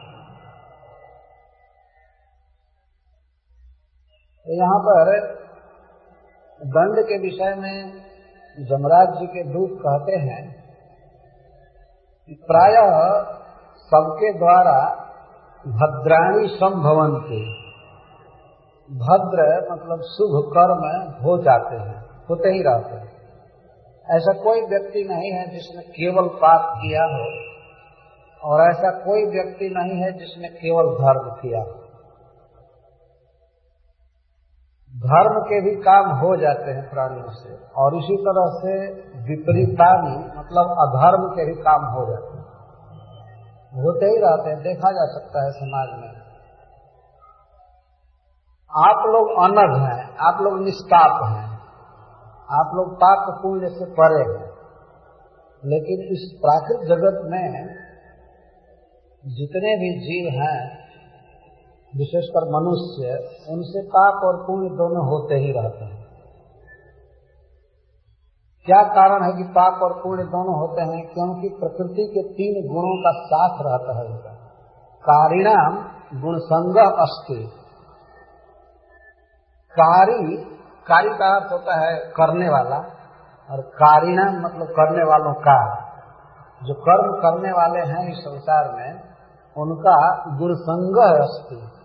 तो यहाँ पर दंड के विषय में यमराज जी के दूत कहते हैं कि प्रायः सबके द्वारा भद्राणि संभवन्ति। भद्र मतलब शुभ कर्म हो जाते हैं, होते ही रहते हैं। ऐसा कोई व्यक्ति नहीं है जिसने केवल पाप किया हो और ऐसा कोई व्यक्ति नहीं है जिसने केवल धर्म किया हो। धर्म के भी काम हो जाते हैं प्राणियों से और इसी तरह से विपरीतानि मतलब अधर्म के भी काम हो जाते हैं, होते ही रहते हैं, देखा जा सकता है समाज में। आप लोग अनघ हैं, आप लोग निष्पाप हैं, आप लोग पाप पुण्य से परे हैं, लेकिन इस प्राकृतिक जगत में जितने भी जीव हैं, विशेषकर मनुष्य, उनसे पाप और पुण्य दोनों होते ही रहते हैं। क्या कारण है कि पाप और पुण्य दोनों होते हैं? क्योंकि प्रकृति के 3 गुणों का साथ रहता है उनका। कारिणाम गुणसंगः अस्ति। कारी का अर्थ होता है करने वाला, और कारिणाम मतलब करने वालों का। जो कर्म करने वाले हैं इस संसार में, उनका गुणसंगः अस्ति,